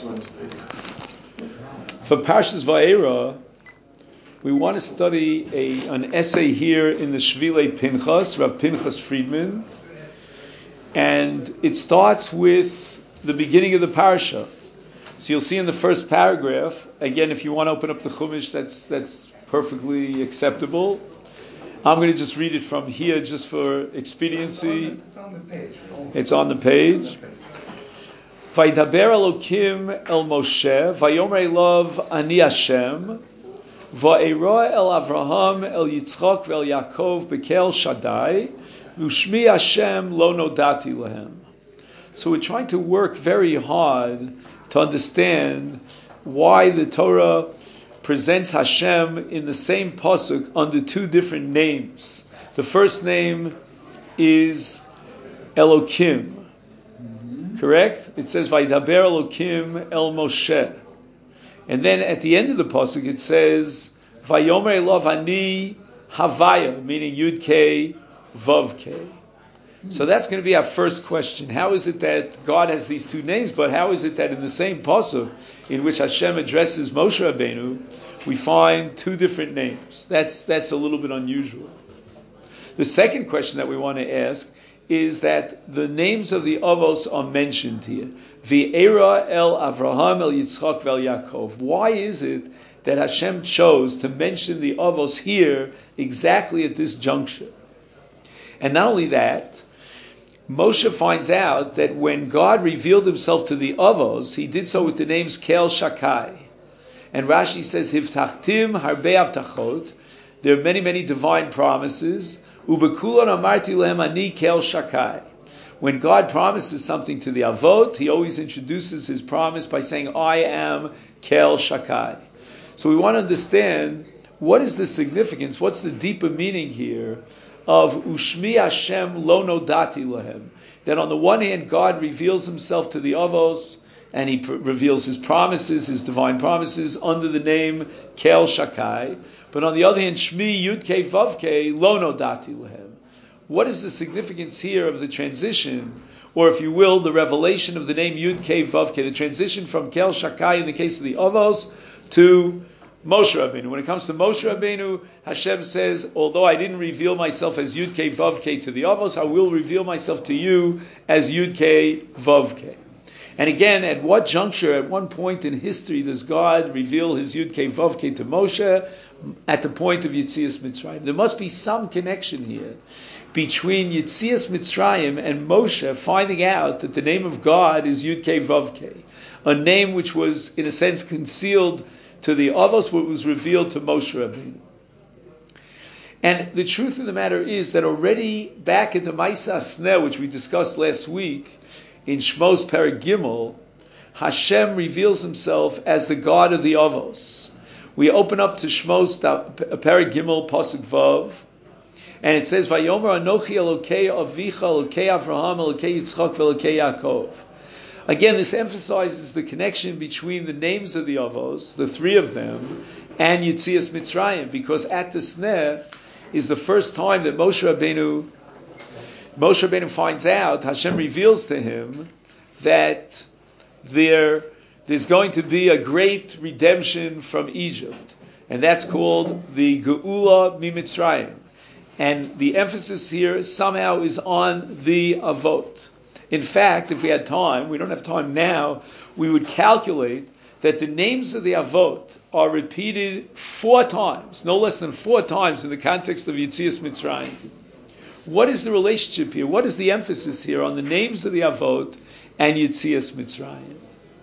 For Parshas Va'era, we want to study an essay here in the Shvilei Pinchas, Rav Pinchas Friedman, and it starts with the beginning of the parsha. So you'll see in the first paragraph, again, if you want to open up the Chumash, that's perfectly acceptable. I'm going to just read it from here just for expediency. It's on the page. It's on the page. Vaydaber Elokim el Moshe, Vayomer Elov Ani Hashem, Va'era el Avraham el Yitzchak ve'el Yaakov bekel Shaddai, Ushmi Hashem lo nodati lehem. So we're trying to work very hard to understand why the Torah presents Hashem in the same pasuk under two different names. The first name is Elokim. Correct? It says Vaydaber Elokim el Moshe. And then at the end of the pasuk it says Vayomer Elov Ani Havaya, meaning Yud Kei Vav Kei. So that's going to be our first question. How is it that God has these two names, but how is it that in the same pasuk in which Hashem addresses Moshe Rabbeinu, we find two different names? That's a little bit unusual. The second question that we want to ask is that the names of the Avos are mentioned here. V'era el Avraham el Yitzchak ve'el Yaakov. Why is it that Hashem chose to mention the Avos here exactly at this juncture? And not only that, Moshe finds out that when God revealed himself to the Avos, he did so with the names Kel Shakai. And Rashi says, Hivtachtim harbe avtachot. There are many, many divine promises. Ubekulon amarti lehem ani Kel Shakai. When God promises something to the Avot, he always introduces his promise by saying, I am Kel Shakai. So we want to understand what is the significance, what's the deeper meaning here of Ushmi Hashem lo nodati lahem. That on the one hand, God reveals himself to the Avos, and he reveals his promises, his divine promises, under the name Kel Shakai. But on the other hand, Shmi Yud Kei Vav Kei lo nodati lahem. What is the significance here of the transition, or if you will, the revelation of the name Yud Kei Vav Kei, the transition from Kel Shakai in the case of the Avos to Moshe Rabbeinu. When it comes to Moshe Rabbeinu, Hashem says, although I didn't reveal myself as Yud Kei Vav Kei to the Avos, I will reveal myself to you as Yud Kei Vav Kei. And again, at what juncture, at one point in history, does God reveal his Yud Kei Vav Kei to Moshe? At the point of Yetzias Mitzrayim. There must be some connection here between Yetzias Mitzrayim and Moshe finding out that the name of God is Yud Kei Vav Kei, a name which was, in a sense, concealed to the Avos, what was revealed to Moshe Rabbeinu. And the truth of the matter is that already back at the Maisa Sneh, which we discussed last week, in Shmos Perek Gimel, Hashem reveals himself as the God of the Avos. We open up to Shmos Perek Gimel Pasuk Vav, and it says, Vayomer Anochi Elokei Avicha Elokei Avraham Elokei Yitzchak Elokei Yaakov. Again, this emphasizes the connection between the names of the Avos, the three of them, and Yetzias Mitzrayim, because at the Sneh is the first time that Moshe Rabbeinu finds out, Hashem reveals to him that there's going to be a great redemption from Egypt, and that's called the Geula Mimitzrayim. And the emphasis here somehow is on the Avot. In fact, if we had time, we don't have time now, we would calculate that the names of the Avot are repeated 4 times, no less than 4 times in the context of Yetzias Mitzrayim. What is the relationship here? What is the emphasis here on the names of the Avot and Yetzias Mitzrayim?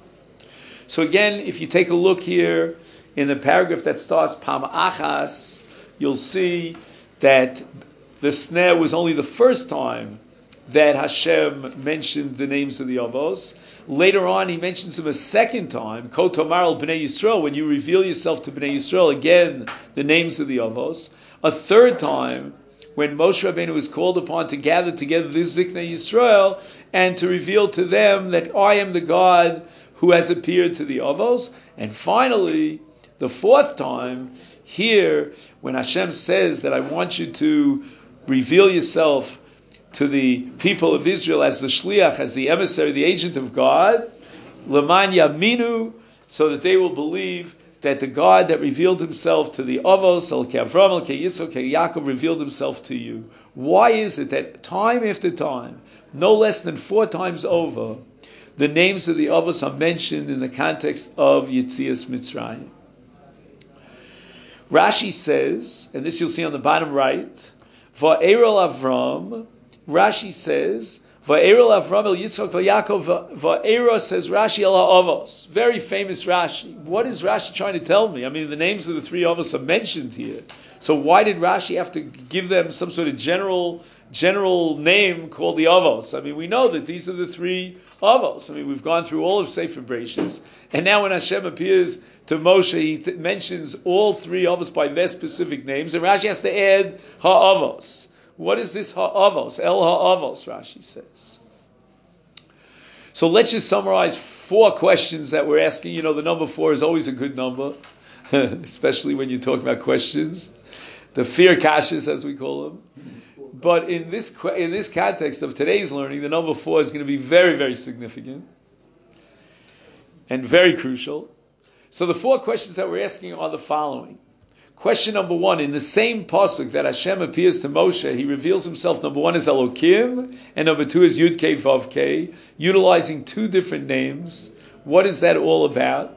So again, if you take a look here in the paragraph that starts Pam Achas, you'll see that the Sneh was only the first time that Hashem mentioned the names of the Avos. Later on, he mentions them a second time, Ko Tomar al Bnei Yisrael, when you reveal yourself to Bnei Yisrael, again, the names of the Avos. A third time, when Moshe Rabbeinu was called upon to gather together this Ziknei Yisrael, and to reveal to them that I am the God who has appeared to the Avos. And finally, the 4th time, here, when Hashem says that I want you to reveal yourself to the people of Israel as the shliach, as the emissary, the agent of God, Leman Yaminu, so that they will believe that the God that revealed himself to the Avos, Elkei Avram, Elkei Yitzchak, Elkei Yaakov, revealed himself to you. Why is it that time after time, no less than 4 times over, the names of the Avos are mentioned in the context of Yetzias Mitzrayim? Rashi says, and this you'll see on the bottom right, Va'erol Avram, Rashi says, Va'erol Avram el Yitzchak el Yaakov, Va'era says Rashi el Avos. Very famous Rashi. What is Rashi trying to tell me? I mean, the names of the 3 Avos are mentioned here. So why did Rashi have to give them some sort of general name called the Avos? I mean, we know that these are the 3 Avos. I mean, we've gone through all of Sefer Bereshis, and now when Hashem appears to Moshe, he mentions all 3 Avos by their specific names, and Rashi has to add Ha'avos. What is this Ha'avos? El Ha'avos, Rashi says. So let's just summarize 4 questions that we're asking. You know, the number 4 is always a good number, especially when you talk about questions. The fear kashas, as we call them. But in this context of today's learning, the number 4 is going to be very, very significant and very crucial. So the 4 questions that we're asking are the following. Question number 1, in the same pasuk that Hashem appears to Moshe, he reveals himself, number 1 is Elokim, and number 2 is Yud Kei Vav Kei, utilizing 2 different names. What is that all about?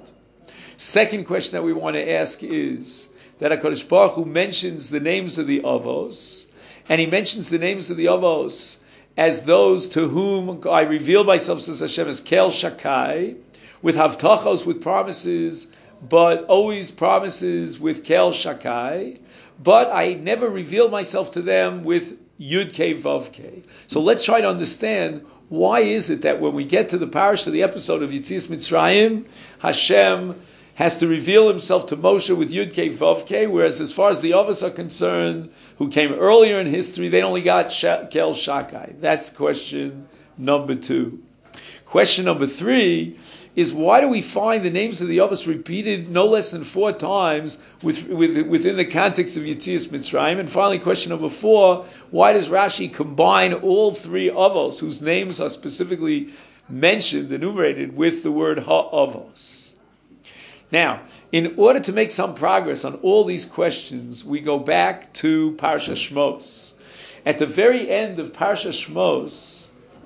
Second question that we want to ask is that HaKadosh Baruch Hu mentions the names of the Avos, and he mentions the names of the Avos as those to whom I reveal myself, says Hashem, as Kel Shakai, with Havtachos, with promises, but always promises with Kel Shakai, but I never reveal myself to them with Yud Kei Vav Kei. So let's try to understand, why is it that when we get to the parish of the episode of Yetzias Mitzrayim, Hashem has to reveal himself to Moshe with Yud Kei Vav Kei, whereas as far as the Avos are concerned, who came earlier in history, they only got Kel Shakai. That's question number 2. Question number 3 is, why do we find the names of the Avos repeated no less than 4 times within the context of Yetzias Mitzrayim? And finally, question number 4, why does Rashi combine all 3 Avos, whose names are specifically mentioned, enumerated, with the word Ha'avos? Now, in order to make some progress on all these questions, we go back to Parsha Shmos. At the very end of Parsha Shmos,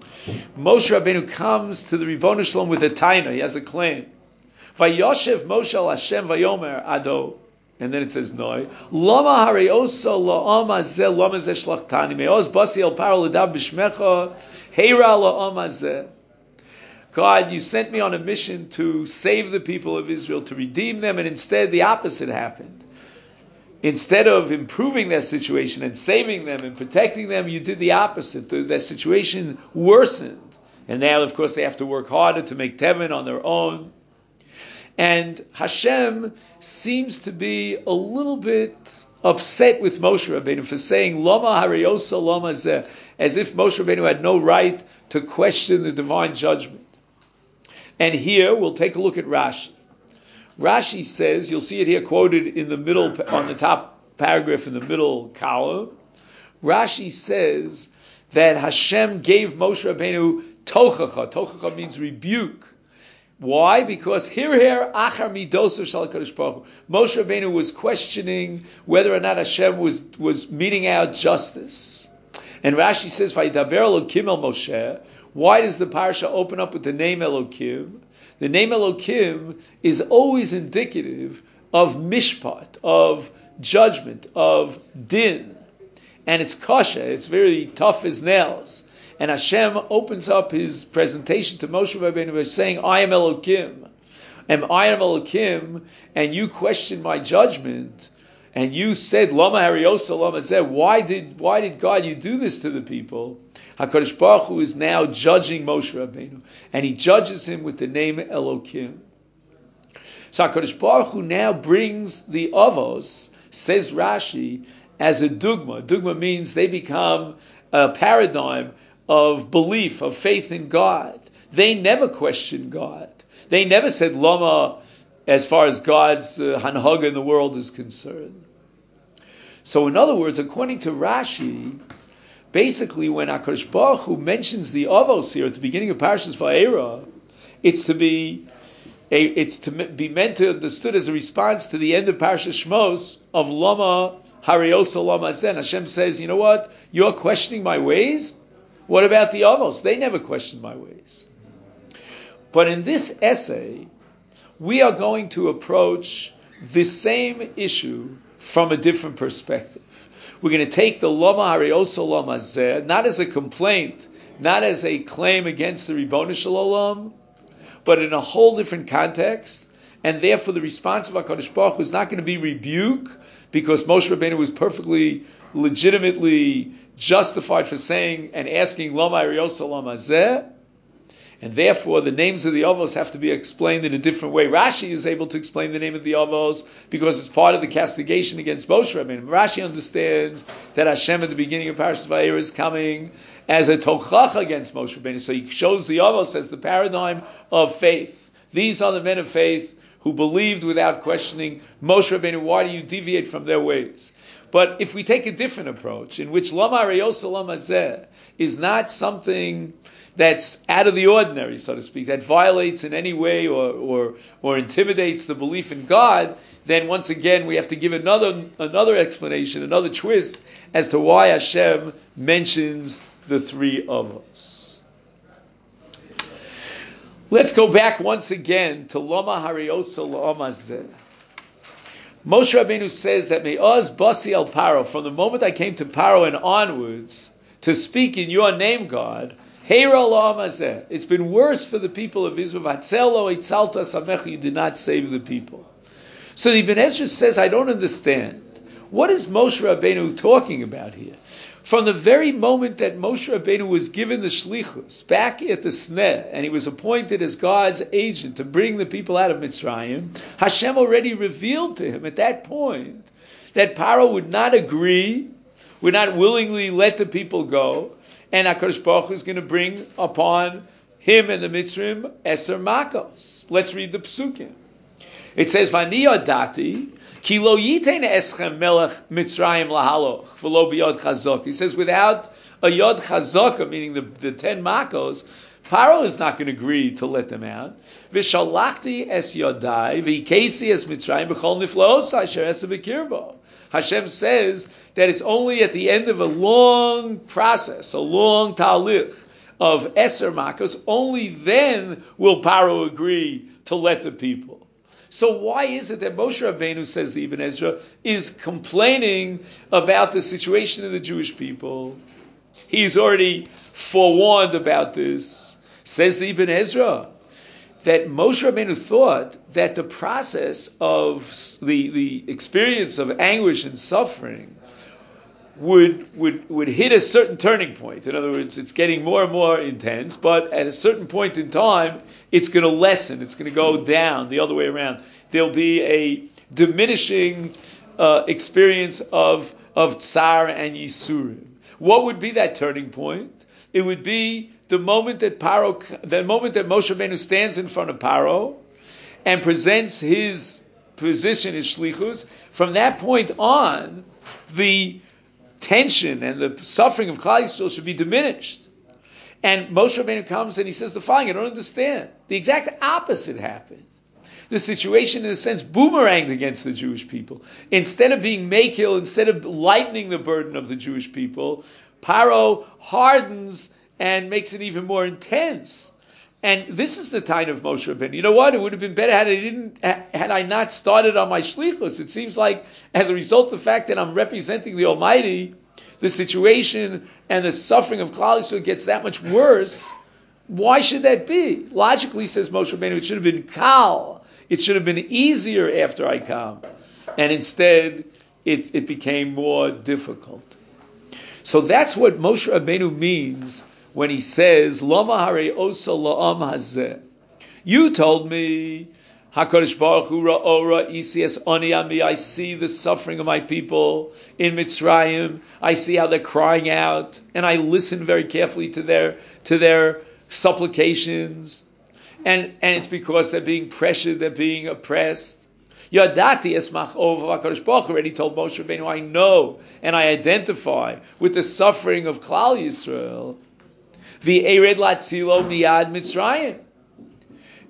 Moshe Rabbeinu comes to the Ribono Shalom with a taina. He has a claim. Vayoshev Moshe al Hashem vayomer ado. And then it says, Noi. Lama hareoso la'ama zeh lama zeh shlachtani. Me'oz basi el paro l'dav b'shmecha. Heira la'ama zeh. God, you sent me on a mission to save the people of Israel, to redeem them, and instead the opposite happened. Instead of improving their situation and saving them and protecting them, you did the opposite. Their situation worsened. And now, of course, they have to work harder to make Tevin on their own. And Hashem seems to be a little bit upset with Moshe Rabbeinu for saying, Lama hariosa lama zeh, as if Moshe Rabbeinu had no right to question the divine judgment. And here, we'll take a look at Rashi. Rashi says, you'll see it here quoted in the middle, on the top paragraph in the middle column. Rashi says that Hashem gave Moshe Rabbeinu tochacha. Tochacha means rebuke. Why? Because here, achar midosav shel HaKadosh Baruch Hu. Moshe Rabbeinu was questioning whether or not Hashem was meting out justice. And Rashi says, Vayidaber Elokim el Moshe. Why does the parasha open up with the name Elokim? The name Elokim is always indicative of mishpat, of judgment, of din. And it's kasha, it's very tough as nails. And Hashem opens up his presentation to Moshe Rabbeinu by saying, I am Elokim. And I am Elokim, and you question my judgment, and you said, Lama hariosa lama zeh, why did God, you do this to the people? HaKadosh Baruch Hu is now judging Moshe Rabbeinu, and he judges him with the name Elokim. So HaKadosh Baruch Hu now brings the Avos, says Rashi, as a dugma. Dugma means they become a paradigm of belief, of faith in God. They never questioned God. They never said Lama as far as God's hanhaga in the world is concerned. So in other words, according to Rashi, basically when HaKadosh Baruch Hu mentions the Avos here at the beginning of Parashas Va'era, It's to be meant to understood as a response to the end of Parashas Shmos of Lama Hariosa Lama Zen. Hashem says, you know what? You're questioning my ways? What about the Avos? They never questioned my ways. But in this essay, we are going to approach the same issue from a different perspective. We're going to take the Lama Hariosa Lama Zeh, not as a complaint, not as a claim against the Ribono Shel Olam, but in a whole different context, and therefore the response of HaKadosh Baruch Hu is not going to be rebuke, because Moshe Rabbeinu was perfectly, legitimately justified for saying and asking Lama Hariosa Lama Zeh, and therefore the names of the Avos have to be explained in a different way. Rashi is able to explain the name of the Avos because it's part of the castigation against Moshe Rabbeinu. Rashi understands that Hashem at the beginning of Parashas Vayera is coming as a tochach against Moshe Rabbeinu. So he shows the Avos as the paradigm of faith. These are the men of faith who believed without questioning. Moshe Rabbeinu, why do you deviate from their ways? But if we take a different approach, in which Lama Hariosa Lama Zeh is not something that's out of the ordinary, so to speak, that violates in any way or intimidates the belief in God, then once again we have to give another explanation, another twist as to why Hashem mentions the three of us. Let's go back once again to Lama Hariosa Lama Zeh. Moshe Rabbeinu says that Me'oz Basi El Paro, from the moment I came to Paro and onwards, to speak in your name, God, it's been worse for the people of Israel. You did not save the people. So the Ibn Ezra says, I don't understand. What is Moshe Rabbeinu talking about here? From the very moment that Moshe Rabbeinu was given the shlichus back at the Sneh, and he was appointed as God's agent to bring the people out of Mitzrayim, Hashem already revealed to him at that point that Paro would not agree, would not willingly let the people go, and HaKadosh Baruch Hu is going to bring upon him and the Mitzrayim Eser Makos. Let's read the Psukim. It says, Vani Yodati, Ki lo yitein eschem melech Mitzrayim lahaloch, v'lo b'yod chazok. He says, without a yod chazaka, meaning the 10 Makos, Paro is not going to agree to let them out. V'shalachti es yodai, v'ikesi es Mitzrayim b'chol niflaos asher esa b'kirbo. Hashem says that it's only at the end of a long process, a long talich of Eser Makos, only then will Paro agree to let the people. So why is it that Moshe Rabbeinu, says the Ibn Ezra, is complaining about the situation of the Jewish people? He's already forewarned about this. Says the Ibn Ezra that Moshe Rabbeinu thought that the process of the experience of anguish and suffering would hit a certain turning point. In other words, it's getting more and more intense, but at a certain point in time, it's going to lessen. It's going to go down the other way around. There'll be a diminishing experience of tsar and yisurim. What would be that turning point? It would be the moment that Moshe Rabbeinu stands in front of Paro and presents his position, his shlichus. From that point on, the tension and the suffering of Klal Yisrael should be diminished. And Moshe Rabbeinu comes and he says the following: I don't understand. The exact opposite happened. The situation, in a sense, boomeranged against the Jewish people. Instead of being makil, instead of lightening the burden of the Jewish people, Paro hardens and makes it even more intense. And this is the time of Moshe Rabbeinu. You know what? It would have been better had I not started on my shlichus. It seems like, as a result of the fact that I'm representing the Almighty, the situation and the suffering of Klal Yisrael gets that much worse. Why should that be? Logically, says Moshe Rabbeinu, it should have been kal. It should have been easier after I come. And instead, it became more difficult. So that's what Moshe Rabbeinu means when he says, Lama Hariosa La'am Hazeh. You told me, HaKadosh Baruch Hu Ra'ora Isi Es Ani Ami, I see the suffering of my people in Mitzrayim. I see how they're crying out, and I listen very carefully to their supplications. And it's because they're being pressured, they're being oppressed. Yadati Esmach Ov HaKadosh Baruch Hu already told Moshe Rabbeinu, I know and I identify with the suffering of Klal Yisrael. V'ered latzilo miyad Mitzrayim.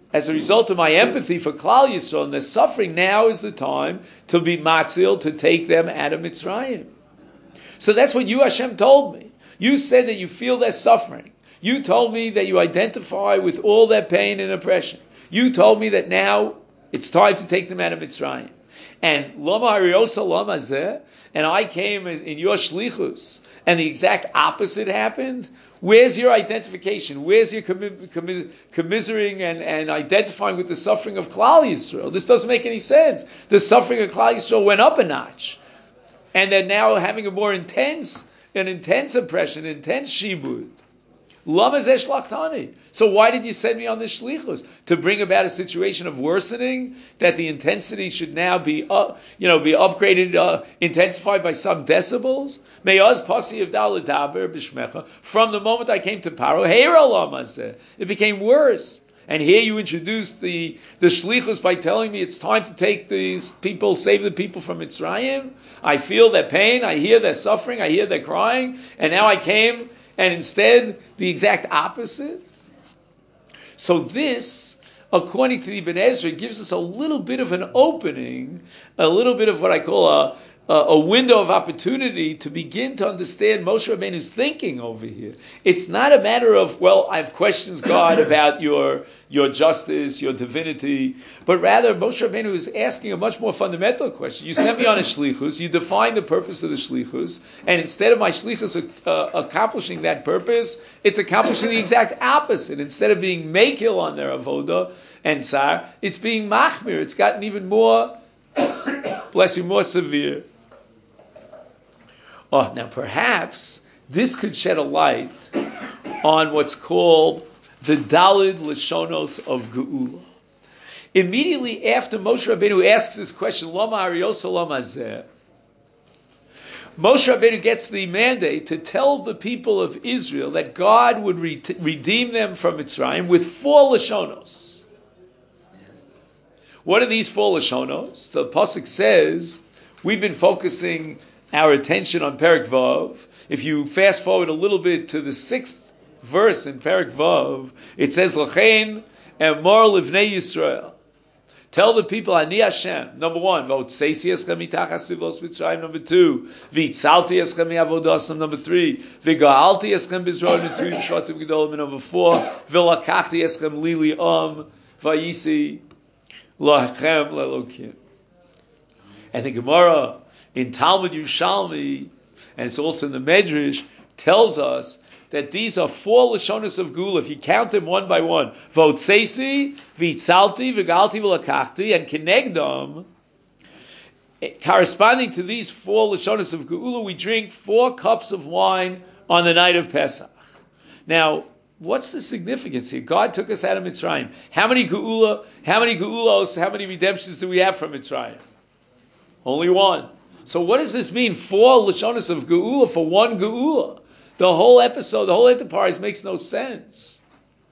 as a result of my empathy for Klal Yisrael and their suffering, now is the time to be matzil, to take them out of Mitzrayim. So that's what you, Hashem, told me. You said that you feel their suffering. You told me that you identify with all their pain and oppression. You told me that now it's time to take them out of Mitzrayim. And Lama Hariosa Lama Zeh, and I came in your shlichus, and the exact opposite happened. Where's your identification? Where's your commiserating and identifying with the suffering of Klal Yisrael? This doesn't make any sense. The suffering of Klal Yisrael went up a notch, and they're now having a more intense oppression, intense shibud. Lama zeh shlachtani. So why did you send me on this shlichus? To bring about a situation of worsening, that the intensity should now be upgraded, intensified by some decibels? Me'az pasi avdal ledaber b'shmecha. From the moment I came to Paro, heira lama zeh. It became worse. And here you introduced the shlichus by telling me it's time to take these people, save the people from Mitzrayim. I feel their pain, I hear their suffering, I hear their crying, and now I came, and instead, the exact opposite. So this, according to the Ibn Ezra, gives us a little bit of an opening, a little bit of what I call a window of opportunity to begin to understand Moshe Rabbeinu's thinking over here. It's not a matter of, well, I have questions, God, about your justice, your divinity, but rather Moshe Rabbeinu is asking a much more fundamental question. You sent me on a shlichus, you define the purpose of the shlichus, and instead of my shlichus accomplishing that purpose, it's accomplishing the exact opposite. Instead of being mekil on their avoda and tsar, it's being machmir. It's gotten even more, bless you, more severe. Oh, now perhaps this could shed a light on what's called the Dalid Lashonos of Geula. Immediately after Moshe Rabbeinu asks this question, Lama Ariosa Lama Zeh, Moshe Rabbeinu gets the mandate to tell the people of Israel that God would redeem them from Mitzrayim with 4 Lashonos. What are these 4 Lashonos? The Pasuk says, we've been focusing our attention on Perek Vav. If you fast forward a little bit to the 6th verse in Perek Vav, it says, L'chein emor livnei Yisrael. Tell the people, Ani Hashem. Number 1, V'otzeisi eschem mitachas sivlos Mitzrayim. Number 2, V'itzalti eschem mi'avodasam. Number 3, V'ga'alti eschem b'Yisrael mitu yishotim gedolim. Number 4, V'lakachti eschem lili v'yisi lachem lelokim. And the Gemara in Talmud Yerushalmi, and it's also in the Medrash, tells us that these are 4 Lashonos of Geula. If you count them one by one, Votseisi, Vitzalti, Vigalti, V'lakachti, and Kenegdom, corresponding to these 4 Lashonos of Geula, we drink 4 cups of wine on the night of Pesach. Now, what's the significance here? God took us out of Mitzrayim. How many Geula, how many redemptions do we have from Mitzrayim? Only 1. So what does this mean? 4 Lashonos of Geula for 1 Geula. The whole episode, the whole enterprise makes no sense.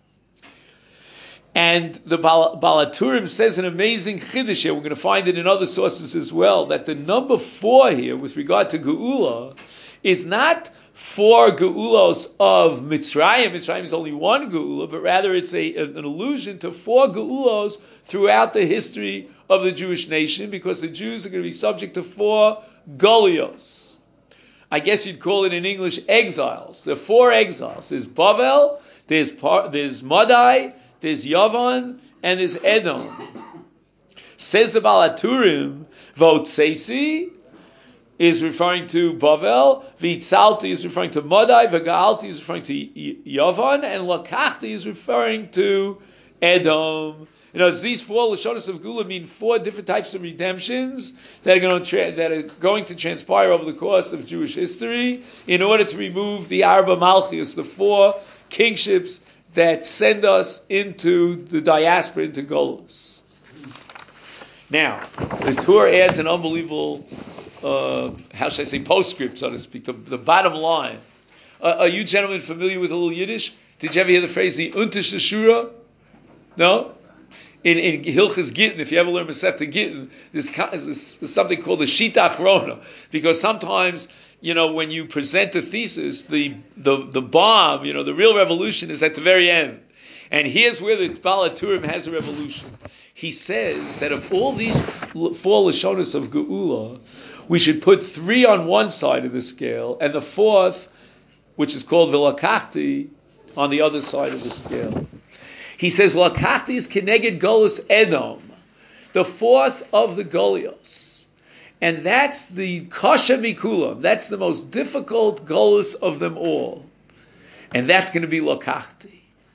And the Balaturim says an amazing chiddush here. We're going to find it in other sources as well, that the number 4 here with regard to Geula is not 4 Geulos of Mitzrayim. Mitzrayim is only 1 Geula, but rather it's an allusion to 4 Geulos throughout the history of the Jewish nation, because the Jews are going to be subject to 4 Golios. I guess you'd call it in English exiles. There are 4 exiles. There's Bavel, there's Madai, there's Yavan, and there's Edom. Says the Balaturim, Votseisi is referring to Bavel, Vitzalti is referring to Madai, V'ga'alti is referring to Yavan, and Lakachti is referring to Edom. You know, these 4 Lashonos of Geula mean 4 different types of redemptions that are going to transpire over the course of Jewish history in order to remove the Arba Malchus, the 4 kingships that send us into the diaspora, into Golus. Now, the Torah adds an unbelievable, postscript, so to speak, the bottom line. Are you gentlemen familiar with a little Yiddish? Did you ever hear the phrase, the Untish Shura? No? In Hilchas Gittin, if you ever learn Masechta Gittin, there's something called the Shita Achrona, because sometimes, when you present a thesis, the bomb, the real revolution is at the very end. And here's where the Baal HaTurim has a revolution. He says that of all these four Lashonos of Geula, we should put 3 on one side of the scale, and the fourth, which is called V'lakachti, on the other side of the scale. He says, Lakachti is Keneged Golus Edom, the fourth of the Golios. And that's the Kasha Mikulam, that's the most difficult Golus of them all. And that's going to be Lakachti.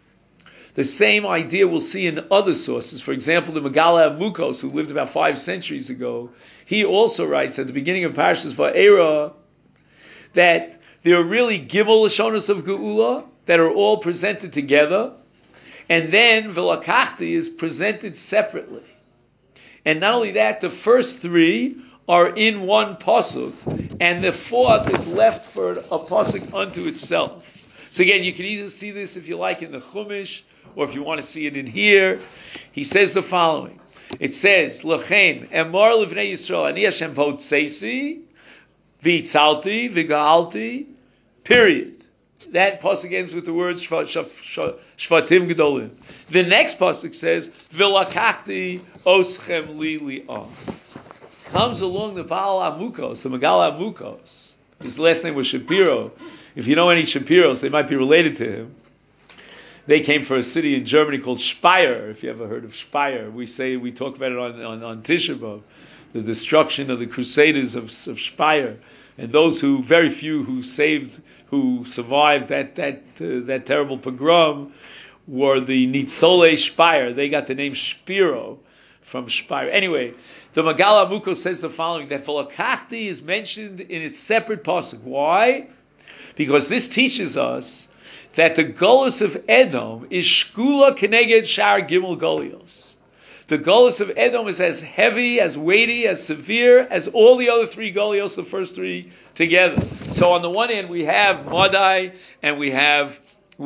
The same idea we'll see in other sources. For example, the Megala Mukos, who lived about 5 centuries ago, he also writes at the beginning of Parashas Va'era that there are really Gimel Lashonos of Geula that are all presented together, and then V'lakachti is presented separately. And not only that, the first 3 are in one pasuk, and the fourth is left for a pasuk unto itself. So again, you can either see this if you like in the Chumash, or if you want to see it in here. He says the following. It says, L'chein, Emor L'vnei Yisrael, Ani Hashem V'otzeisi, V'itzalti, V'ga'alti, period. That pasuk ends with the words Shvatim Gedolim. The next pasuk says, V'lakachti oschem li li'am. Comes along the Baal Amukos, the Megal Amukos. His last name was Shapiro. If you know any Shapiros, they might be related to him. They came from a city in Germany called Speyer. If you ever heard of Speyer, we talk about it on Tisha B'Av, the destruction of the Crusaders of Speyer, and those very few who survived that terrible pogrom were the Nitzolei Speyer. They got the name Shapiro from Speyer. Anyway, the Megal Amukos says the following: that V'lakachti is mentioned in its separate pasuk. Why? Because this teaches us that the Golus of Edom is Shkula Keneged Shar Gimel Golios. The Golus of Edom is as heavy, as weighty, as severe as all the other 3 Golios, the first 3 together. So on the one hand, we have Madai, and we have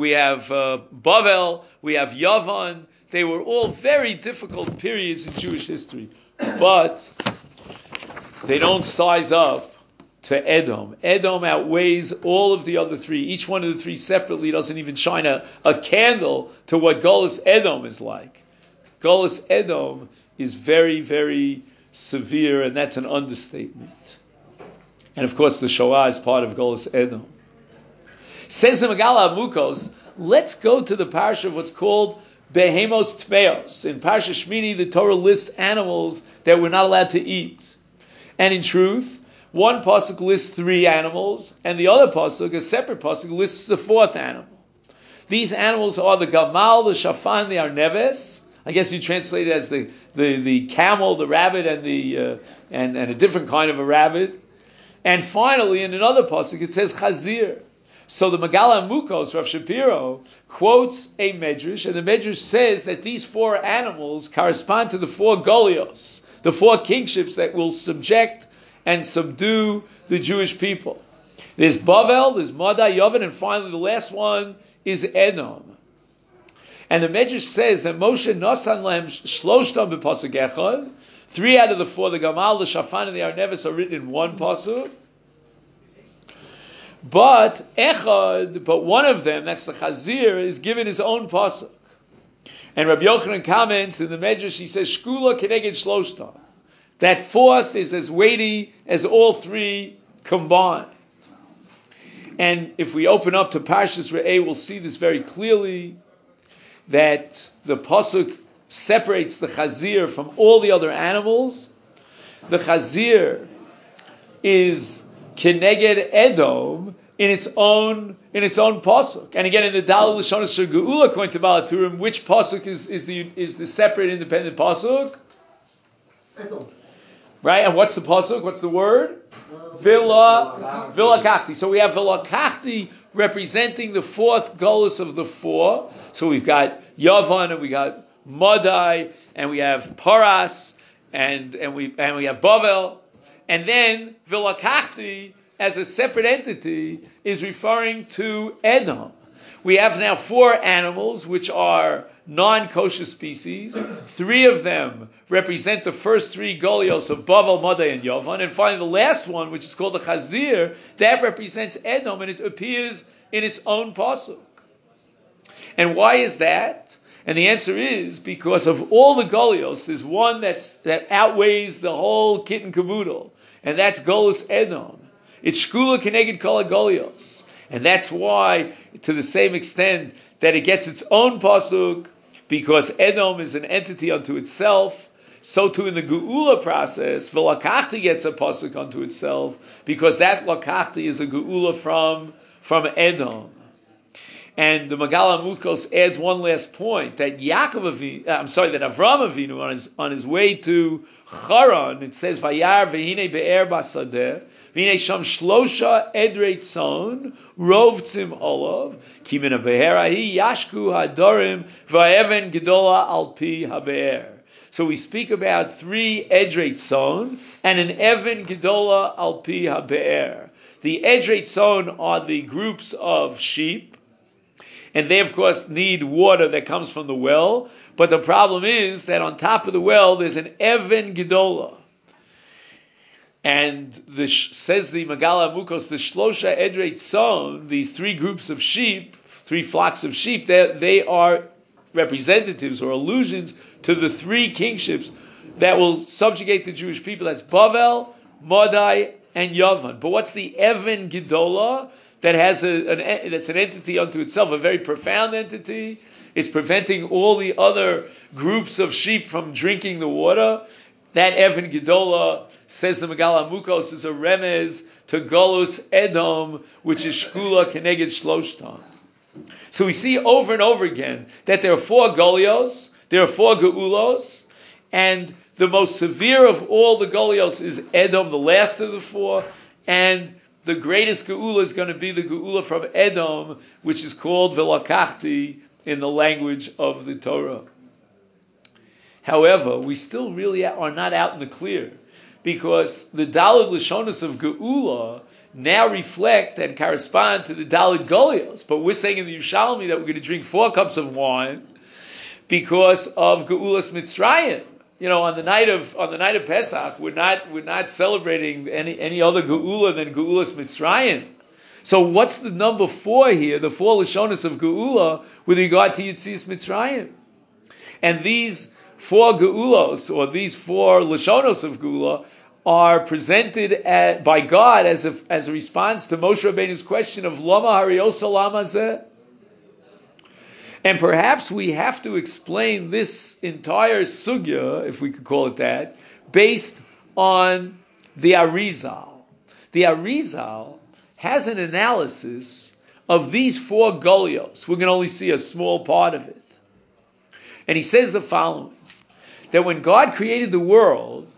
Bavel, we have Yavan. They were all very difficult periods in Jewish history, but they don't size up to Edom. Edom outweighs all of the other 3. Each one of the 3 separately doesn't even shine a candle to what Golus Edom is like. Golus Edom is very, very severe, and that's an understatement. And of course, the Shoah is part of Golus Edom. Says the Megala Amukos, let's go to the parasha of what's called Behemos Tveos. In Parasha Shmini, the Torah lists animals that we're not allowed to eat. And in truth, one pasuk lists 3 animals, and the other pasuk, a separate pasuk, lists the 4th animal. These animals are the gamal, the shafan, the arneves. I guess you translate it as the camel, the rabbit, and and a different kind of a rabbit. And finally, in another pasuk, it says chazir. So the Megala Mukos, Rav Shapiro, quotes a medrash, and the medrash says that these 4 animals correspond to the 4 Golios, the 4 kingships that will subject and subdue the Jewish people. There's Bavel, there's Madai, Yavan, and finally the last one is Edom. And the Medrash says that Moshe Nasan Lahem Shloshtam b'Pasuk Echad. 3 out of the 4, the Gamal, the Shafan, and the Arneves, are written in one pasuk. But one of them, that's the Chazir, is given his own pasuk. And Rabbi Yochanan comments in the Medrash, he says, Shkula Keneged Shloshtam. That 4th is as weighty as all 3 combined. And if we open up to Parshas Re'eh, we'll see this very clearly, that the pasuk separates the chazir from all the other animals. The chazir is Keneged Edom in its own pasuk. And again, in the Dalil Lashonos Shel Geula, according to Baal HaTurim, which pasuk is the separate, independent pasuk? Edom. Right, and what's the pasuk? What's the word? V'lakachti. So we have V'lakachti representing the 4th Golus of the 4. So we've got Yavan, and we got Madai, and we have Paras, and we have Bavel, and then V'lakachti as a separate entity is referring to Edom. We have now 4 animals which are non-kosher species. 3 of them represent the first 3 Golios of Bavel, Madai, and Yavan. And finally the last one, which is called the Chazir, that represents Edom, and it appears in its own pasuk. And why is that? And the answer is because of all the Golios, there's one that outweighs the whole kit and caboodle, and that's Golus Edom. It's Shkula Keneged Kol Golios. And that's why, to the same extent that it gets its own pasuk, because Edom is an entity unto itself, so too in the Geula process, V'lakachti gets a pasuk unto itself, because that Lakachti is a Geula from Edom. And the Megala Mukos adds one last point, that that Avraham Avinu on his way to Charan, it says Vayar v'hine be'er basadeh v'hine sham shlosha edrei tzon rov tzim olav ki min ha'be'er hahi yashku hadorim v'even gedola al pi ha'be'er. So we speak about 3 edrei tzon and an evan gedola al pi ha'be'er. The edrei tzon are the groups of sheep, and they, of course, need water that comes from the well. But the problem is that on top of the well, there's an Even Gedola. And says the Megala Mukos, the Shlosha Edrei Tzon, these 3 groups of sheep, 3 flocks of sheep, they are representatives or allusions to the 3 kingships that will subjugate the Jewish people. That's Bavel, Madai, and Yavan. But what's the Even Gedola? That has that's an entity unto itself, a very profound entity. It's preventing all the other groups of sheep from drinking the water. That Evan Gedola, says the Megala Mukos, is a remez to Golus Edom, which is Shkula Keneged Shloshtan. So we see over and over again that there are 4 Golios, there are 4 Geulos, and the most severe of all the Golios is Edom, the last of the 4, and the greatest Geula is going to be the Geula from Edom, which is called Velakachti in the language of the Torah. However, we still really are not out in the clear, because the Daled Lashonos of Geula now reflect and correspond to the Daled Golios. But we're saying in the Yerushalmi that we're going to drink 4 cups of wine because of Geulas Mitzrayim. You know, on the night of Pesach, we're not celebrating any other Geula than Geulas Mitzrayim. So what's the number 4 here? The 4 Lashonos of Geula with regard to Yetzias Mitzrayim, and these 4 Geulos, or these 4 Lashonos of Geula, are presented by God as a response to Moshe Rabbeinu's question of Lama Hariosa Lama Zeh. And perhaps we have to explain this entire sugya, if we could call it that, based on the Arizal. The Arizal has an analysis of these 4 Golios. We're going to only see a small part of it. And he says the following, that when God created the world,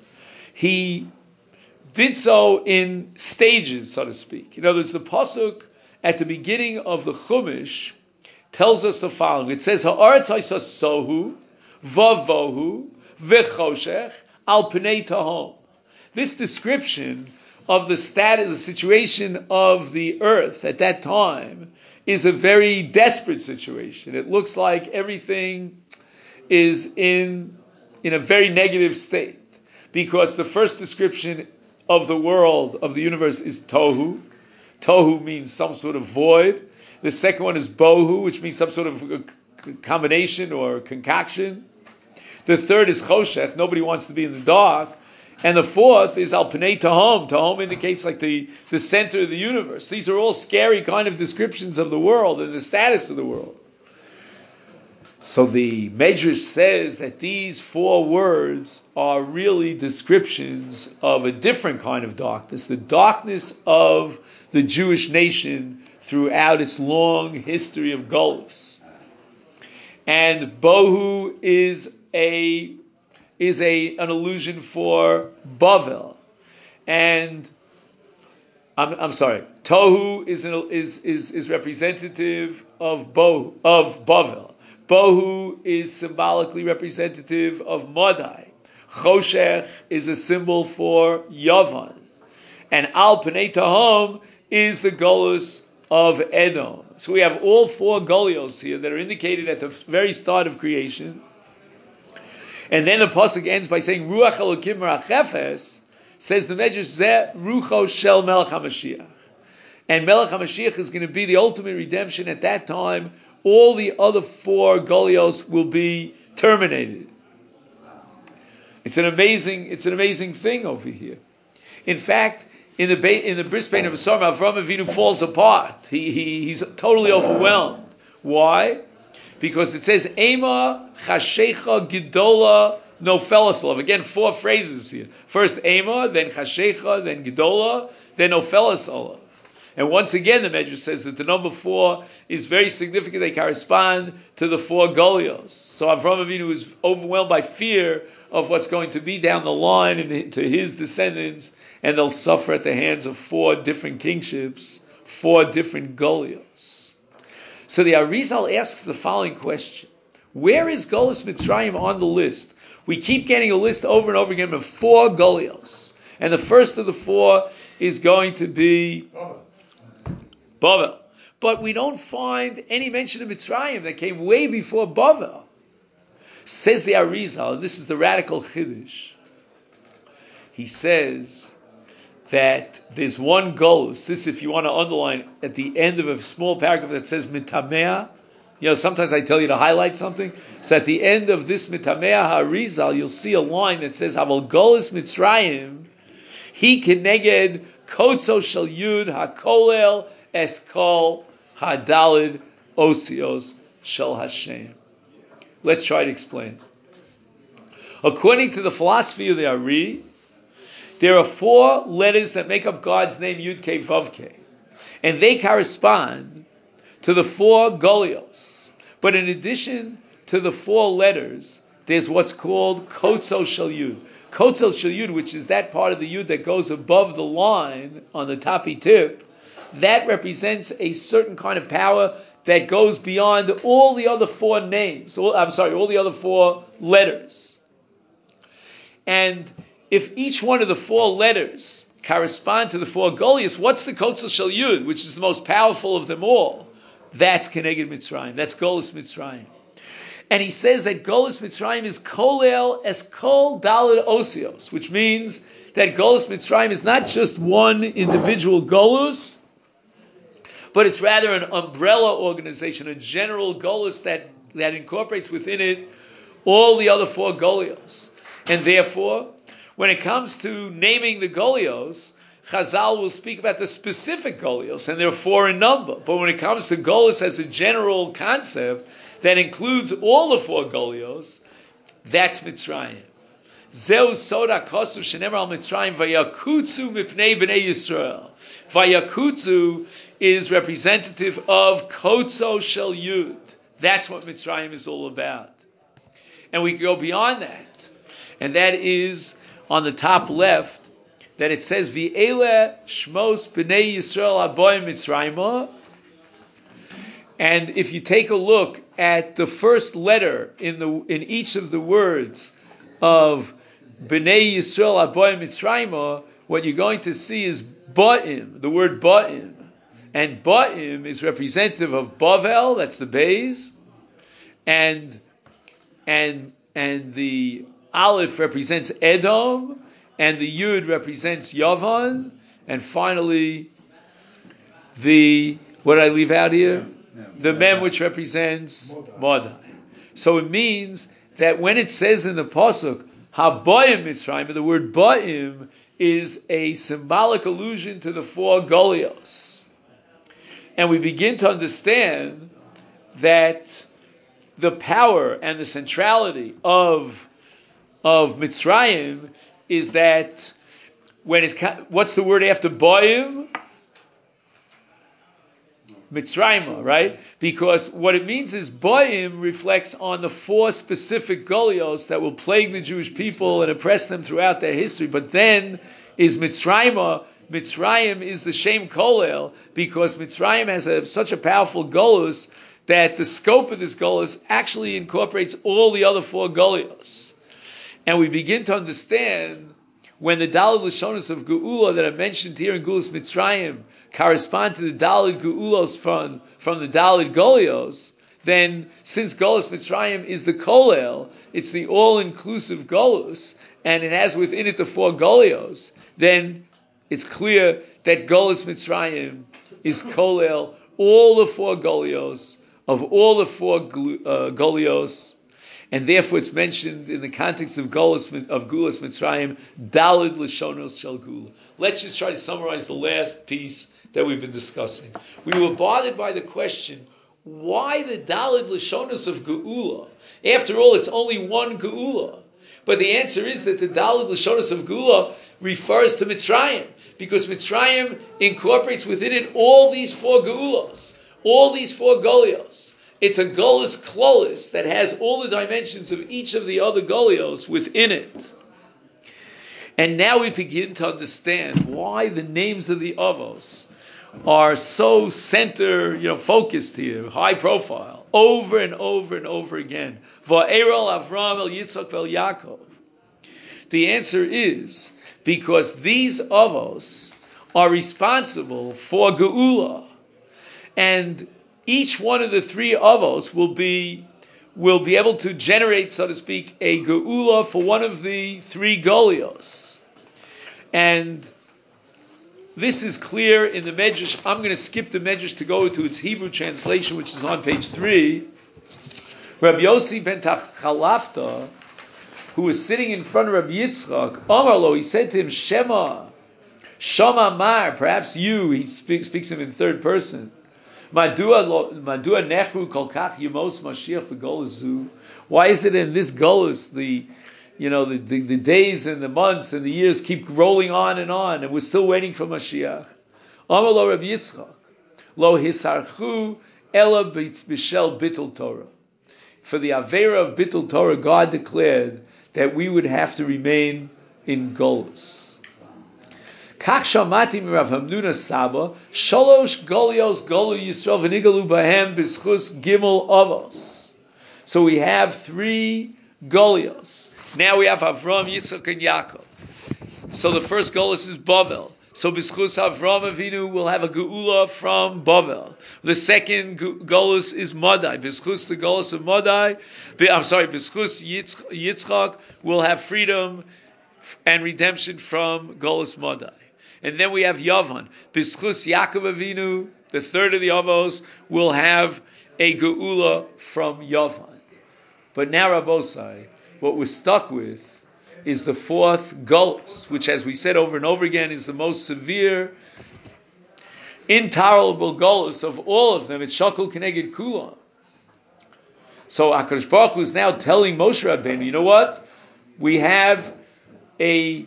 he did so in stages, so to speak. In other words, the pasuk at the beginning of the Chumash tells us the following. It says, Ha'aretz ha'isa sohu, vavohu, v'choshech, al pnei tahom. This description of the status, the situation of the earth at that time is a very desperate situation. It looks like everything is in a very negative state, because the first description of the world, of the universe, is tohu. Tohu means some sort of void. The second one is bohu, which means some sort of combination or concoction. The third is choshech, nobody wants to be in the dark. And the fourth is al pnei tahom. Tahom indicates like the center of the universe. These are all scary kind of descriptions of the world and the status of the world. So the Medrash says that these 4 words are really descriptions of a different kind of darkness, the darkness of the Jewish nation throughout its long history of Golus. And Bohu is an allusion for Bavel, and I'm sorry, Tohu is representative of Bavel. Bohu is symbolically representative of Madai. Choshech is a symbol for Yavan, and Al Pnei Tahom is the Golus of Edom. So we have all 4 Golios here that are indicated at the very start of creation. And then the pasuk ends by saying, Ruach Elokim Rachefes, says the Medrash, Zeh Rucho Shel Melech HaMashiach. and Melech HaMashiach is going to be the ultimate redemption. At that time, all the other 4 Golios will be terminated. It's an amazing thing over here. In fact, in the Brisbane of Asarim, Avraham Avinu falls apart. He's totally overwhelmed. Why? Because it says Ema Chashecha Gedola Nofelas Alav. Again, 4 phrases here. First Ema, then Chashecha, then Gedola, then Nofelas Alav. And once again, the Medrash says that the number 4 is very significant. They correspond to the 4 Golios. So Avraham Avinu is overwhelmed by fear of what's going to be down the line and to his descendants, and they'll suffer at the hands of 4 different kingships, 4 different Golios. So the Arizal asks the following question: where is Golus Mitzrayim on the list? We keep getting a list over and over again of 4 Golios, and the first of the 4 is going to be Bavel. But we don't find any mention of Mitzrayim that came way before Bavel. Says the Arizal, and this is the radical Chiddush. He says that there's one Golus. This, if you want to underline at the end of a small paragraph that says Mitamea. Sometimes I tell you to highlight something. So at the end of this Mitamea HaArizal, you'll see a line that says Aval Golus Mitzrayim, He Keneged Kotzo Shel Yud HaKolel Eskol Hadalid Osios Shel Hashem. Let's try to explain. According to the philosophy of the Ari, there are 4 letters that make up God's name, Yud Kei Vav Kei, and they correspond to the 4 Golios. But in addition to the 4 letters, there's what's called Kotzo Shel Yud. Kotzo Shel Yud, which is that part of the Yud that goes above the line on the toppy tip, that represents a certain kind of power that goes beyond all the other 4 names. All the other 4 letters. And if each one of the 4 letters correspond to the 4 Golios, what's the Kotzel Shel Yud, which is the most powerful of them all? That's Keneged Mitzrayim. That's Golus Mitzrayim. And he says that Golus Mitzrayim is Kolel es Kol Daled Osios, which means that Golus Mitzrayim is not just one individual Golus, but it's rather an umbrella organization, a general Golus that incorporates within it all the other 4 Golios. And therefore, when it comes to naming the Golios, Chazal will speak about the specific Golios, and there are 4 in number. But when it comes to Golus as a general concept that includes all the 4 Golios, that's Mitzrayim. Zeu soda kosu shenemar al Mitzrayim vayakutzu mipnei bnei Yisrael. Vayakutzu is representative of Kotzo Shel Yud. That's what Mitzrayim is all about. And we can go beyond that. And that is on the top left, that it says V'ele Shmos B'nei Yisrael Aboyim Mitzrayim. And if you take a look at the first letter in each of the words of B'nei Yisrael Aboyim Mitzrayim, what you're going to see is Ba'im, the word Ba'im. And Ba'im is representative of Bavel, that's the Beis, and the Aleph represents Edom, and the Yud represents Yavan, and finally what did I leave out here? The Mem, which represents Modai. So it means that when it says in the Pasuk, Habayim Mitzrayim, the word Ba'im is a symbolic allusion to the 4 Golios. And we begin to understand that the power and the centrality of Mitzrayim is that what's the word after Ba'im? Mitzrayim, right? Because what it means is Ba'im reflects on the 4 specific Golios that will plague the Jewish people and oppress them throughout their history. But then is Mitzrayim. Mitzrayim is the Shem Kolel, because Mitzrayim has such a powerful Golus that the scope of this Golus actually incorporates all the other 4 Golios. And we begin to understand when the Daled Lashonos of Geula that are mentioned here in Geulas Mitzrayim correspond to the Daled Geulos from the Daled Golios, then since Golus Mitzrayim is the Kolel, it's the all-inclusive Golus, and it has within it the 4 Golios, then it's clear that Golus Mitzrayim is kolel all the four Golios of all the four Golios, and therefore it's mentioned in the context of Gulas Mitzrayim, Dalid Lashonos Shel Gula. Let's just try to summarize the last piece that we've been discussing. We were bothered by the question, why the Dalid Lashonos of Geula? After all, it's only one Geula. But the answer is that the Dalid Lashonos of Geula refers to Mitzrayim, because Mitzrayim incorporates within it all these four Geulos, all these four Golios. It's a Golus Klolis that has all the dimensions of each of the other Golios within it. And now we begin to understand why the names of the Avos are so focused here, high profile, over and over and over again. Va'erol Avram el Yitzchak el Yaakov. The answer is because these Avos are responsible for Geula, and each one of the three Avos will be able to generate, so to speak, a Geula for one of the three Golios. And this is clear in the Medrash. I'm going to skip the Medrash to go to its Hebrew translation, which is on page 3. Rabbi Yossi ben Chalafta, who was sitting in front of Rabbi Yitzchak, Amarlo, he said to him, Shema Mar, perhaps you, he speaks him in third person. Madua nechru kol kach yemos Mashiach b'golus zu? Why is it in this golus the days and the months and the years keep rolling on, and we're still waiting for Mashiach? Amar lo Rabbi Yitzchak, lo hisarchu ela b'shel bittul Torah. For the avera of bittul Torah, God declared that we would have to remain in golus. Kach shamati mirav Hamnuna Saba shalosh golios golu Yisrael v'nigalu bahem b'schus gimel avos. So we have three golios. Now we have Avram, Yitzchak, and Yaakov. So the first golus is Bavel. So b'schus Avram Avinu will have a geula from Bavel. The second golus is Madai. B'schus the golus of Madai. B'schus Yitzchak will have freedom and redemption from golus Madai. And then we have Yavan. B'schus Yaakov Avinu, the third of the Avos, will have a geula from Yavan. But now, Rabbosai, what we're stuck with is the fourth golus, which, as we said over and over again, is the most severe, intolerable golus of all of them. It's Shakul Keneged Kulam. So HaKadosh Baruch Hu is now telling Moshe Rabbeinu, you know what? We have a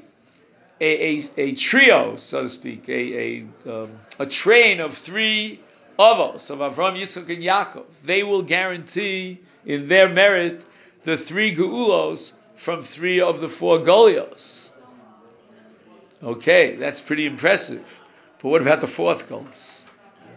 trio, so to speak, a train of three Avos, of Avram, Yitzchak, and Yaakov. They will guarantee in their merit the three Geulos from three of the four Golios. Okay, that's pretty impressive. But what about the fourth Golus?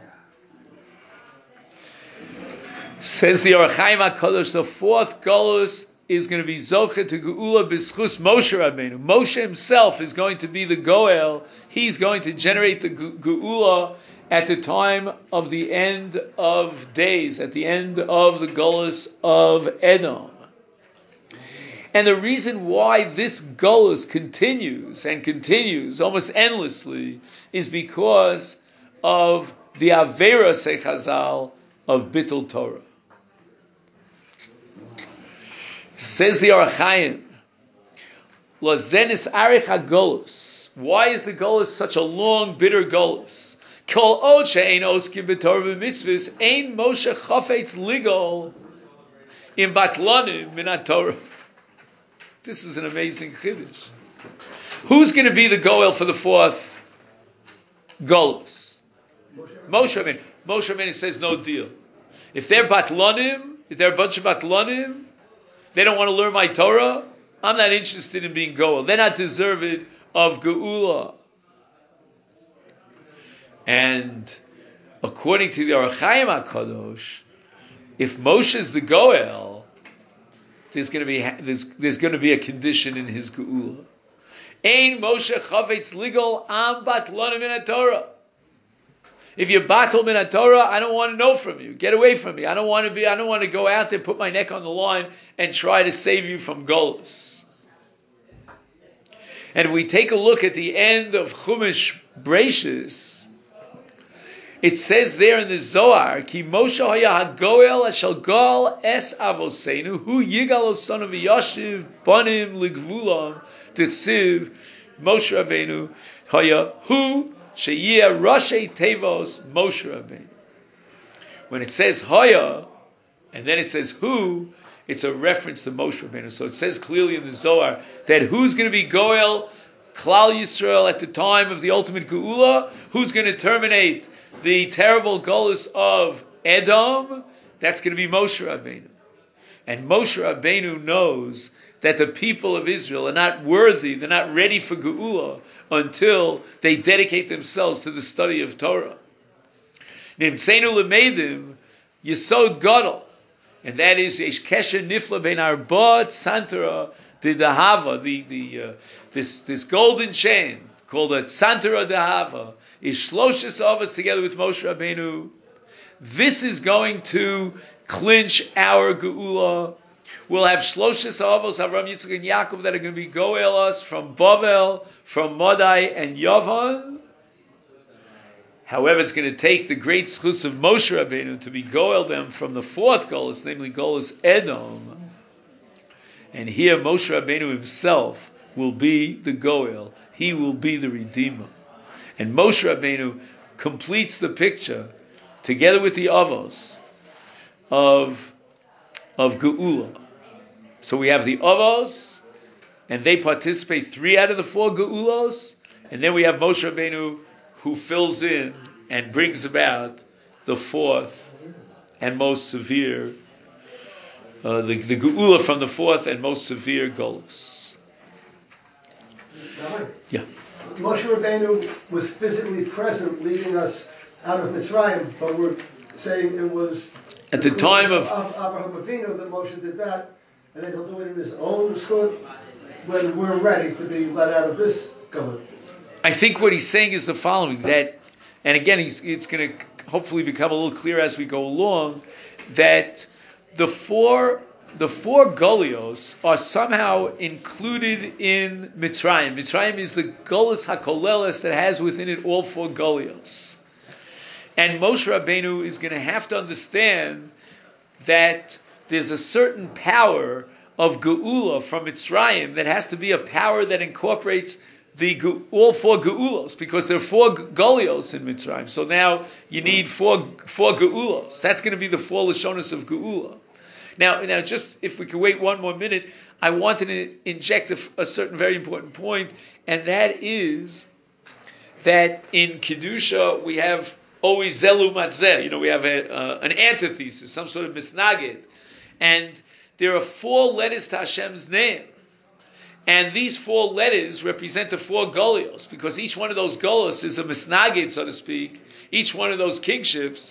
Says the Orach Chaim HaKadosh, the fourth Golus is going to be Zoche to Geula B'schus Moshe Rabbeinu. Moshe himself is going to be the Goel. He's going to generate the Geula at the time of the end of days, at the end of the Golus of Edom. And the reason why this Golus continues and continues almost endlessly is because of the Avera Sechazal of Bittul Torah. Says the Orach Chaim, Lazenis Arich HaGolus. Why is the Golus such a long, bitter Golus? Kol od she'ein oskim b'Torah v'mitzvahs, ein Moshe chafetz ligol im batlanim min haTorah. This is an amazing chiddush. Who's going to be the Goel for the fourth Golus? Moshe Rabbeinu. Moshe Rabbeinu says no deal. If they're batlanim, if they're a bunch of batlanim, they don't want to learn my Torah, I'm not interested in being Goel. They're not deserving of Geula. And according to the Orach Chaim HaKadosh, if Moshe is the Goel, there's going to be a condition in his Geula. Ein Moshe chavetz ligol am batlanim min haTorah. If you're batal min haTorah, I don't want to know from you. Get away from me. I don't want to go out there, put my neck on the line, and try to save you from Golus. And if we take a look at the end of Chumash Breishis, it says there in the Zohar, Ki Moshe haya hagoel ashal gal es avosenu, hu yigal son of Yashiv banim ligvulam tichsiv Moshe Rabbeinu haya hu sheyeh rashi tevos Moshe Rabbeinu. When it says haya, and then it says who, it's a reference to Moshe Rabbeinu. So it says clearly in the Zohar that who's going to be Goel Klal Yisrael at the time of the ultimate Geula, who's going to terminate the terrible Golus of Edom, that's going to be Moshe Rabbeinu. And Moshe Rabbeinu knows that the people of Israel are not worthy, they're not ready for Geula until they dedicate themselves to the study of Torah. Nimtzenu lemeidim Yesod Gadol, and that is Yesh Kesher Nifla Ben Arba Tzantara the Dahava, this golden chain called a Tzantara Dahava is Shloshes Avos together with Moshe Rabbeinu. This is going to clinch our Geula. We'll have Shloshes Avos, Avraham, Yitzchak, and Yaakov that are going to be Goel us from Bavel, from Madai and Yavan. However, it's going to take the great schus of Moshe Rabbeinu to be Goel them from the fourth Golus, namely Golus Edom. And here Moshe Rabbeinu himself will be the Goel. He will be the Redeemer. And Moshe Rabbeinu completes the picture, together with the Avos, of Geula. So we have the Avos, and they participate 3 out of the 4 Geulos, and then we have Moshe Rabbeinu who fills in and brings about the 4th and most severe, the Geula from the 4th and most severe Golus. Yeah. Moshe Rabbeinu was physically present leading us out of Mitzrayim, but we're saying it was at the time of Abraham Avinu that Moshe did that, and then he'll do it in his own schut when we're ready to be let out of this going. I think what he's saying is the following, that, and again, it's going to hopefully become a little clearer as we go along, that the four Golios are somehow included in Mitzrayim. Mitzrayim is the Golus HaKoleles that has within it all 4 Golios. And Moshe Rabbeinu is going to have to understand that there's a certain power of Geula from Mitzrayim that has to be a power that incorporates all 4 Geulos, because there are 4 Golios in Mitzrayim. So now you need 4 Geulos. That's going to be the 4 Lashonos of Geula. Now, just if we could wait one more minute, I wanted to inject a certain very important point, and that is that in Kedusha we have always Zelu Matzeh. We have an antithesis, some sort of misnagid. And there are 4 letters to Hashem's name. And these 4 letters represent the 4 Golios, because each one of those Golios is a misnagid, so to speak. Each one of those kingships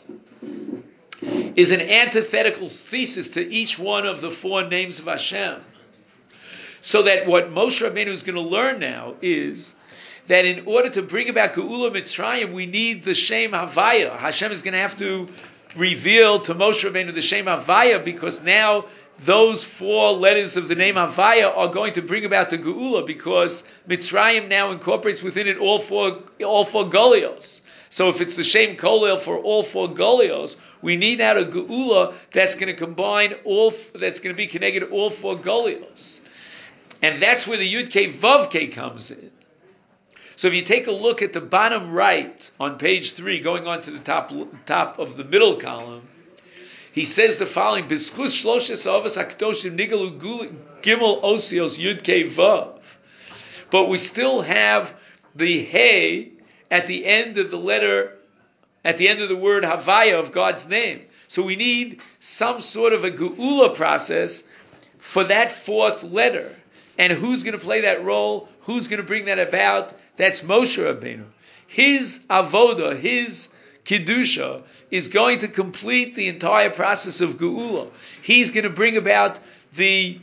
is an antithetical thesis to each one of the 4 names of Hashem. So that what Moshe Rabbeinu is going to learn now is that in order to bring about Geula Mitzrayim, we need the Shem Havaya. Hashem is going to have to reveal to Moshe Rabbeinu the Shem Havaya, because now those 4 letters of the name Havaya are going to bring about the Geula, because Mitzrayim now incorporates within it all four Golios. So if it's the Shem Kolel for all 4 Golios, we need now a Geula that's going to combine that's going to be connected to all 4 Golios. And that's where the Yud Kei Vav Kei comes in. So if you take a look at the bottom right on page 3, going on to the top of the middle column, he says the following: B'schus shloshes avos hakdoshim nigalu gimel osios Yud Kei Vav. But we still have the Hey at the end of the letter, at the end of the word Havaya of God's name. So we need some sort of a Geula process for that 4th letter. And who's going to play that role? Who's going to bring that about? That's Moshe Rabbeinu. His avoda, his Kedusha, is going to complete the entire process of Geula. He's going to bring about the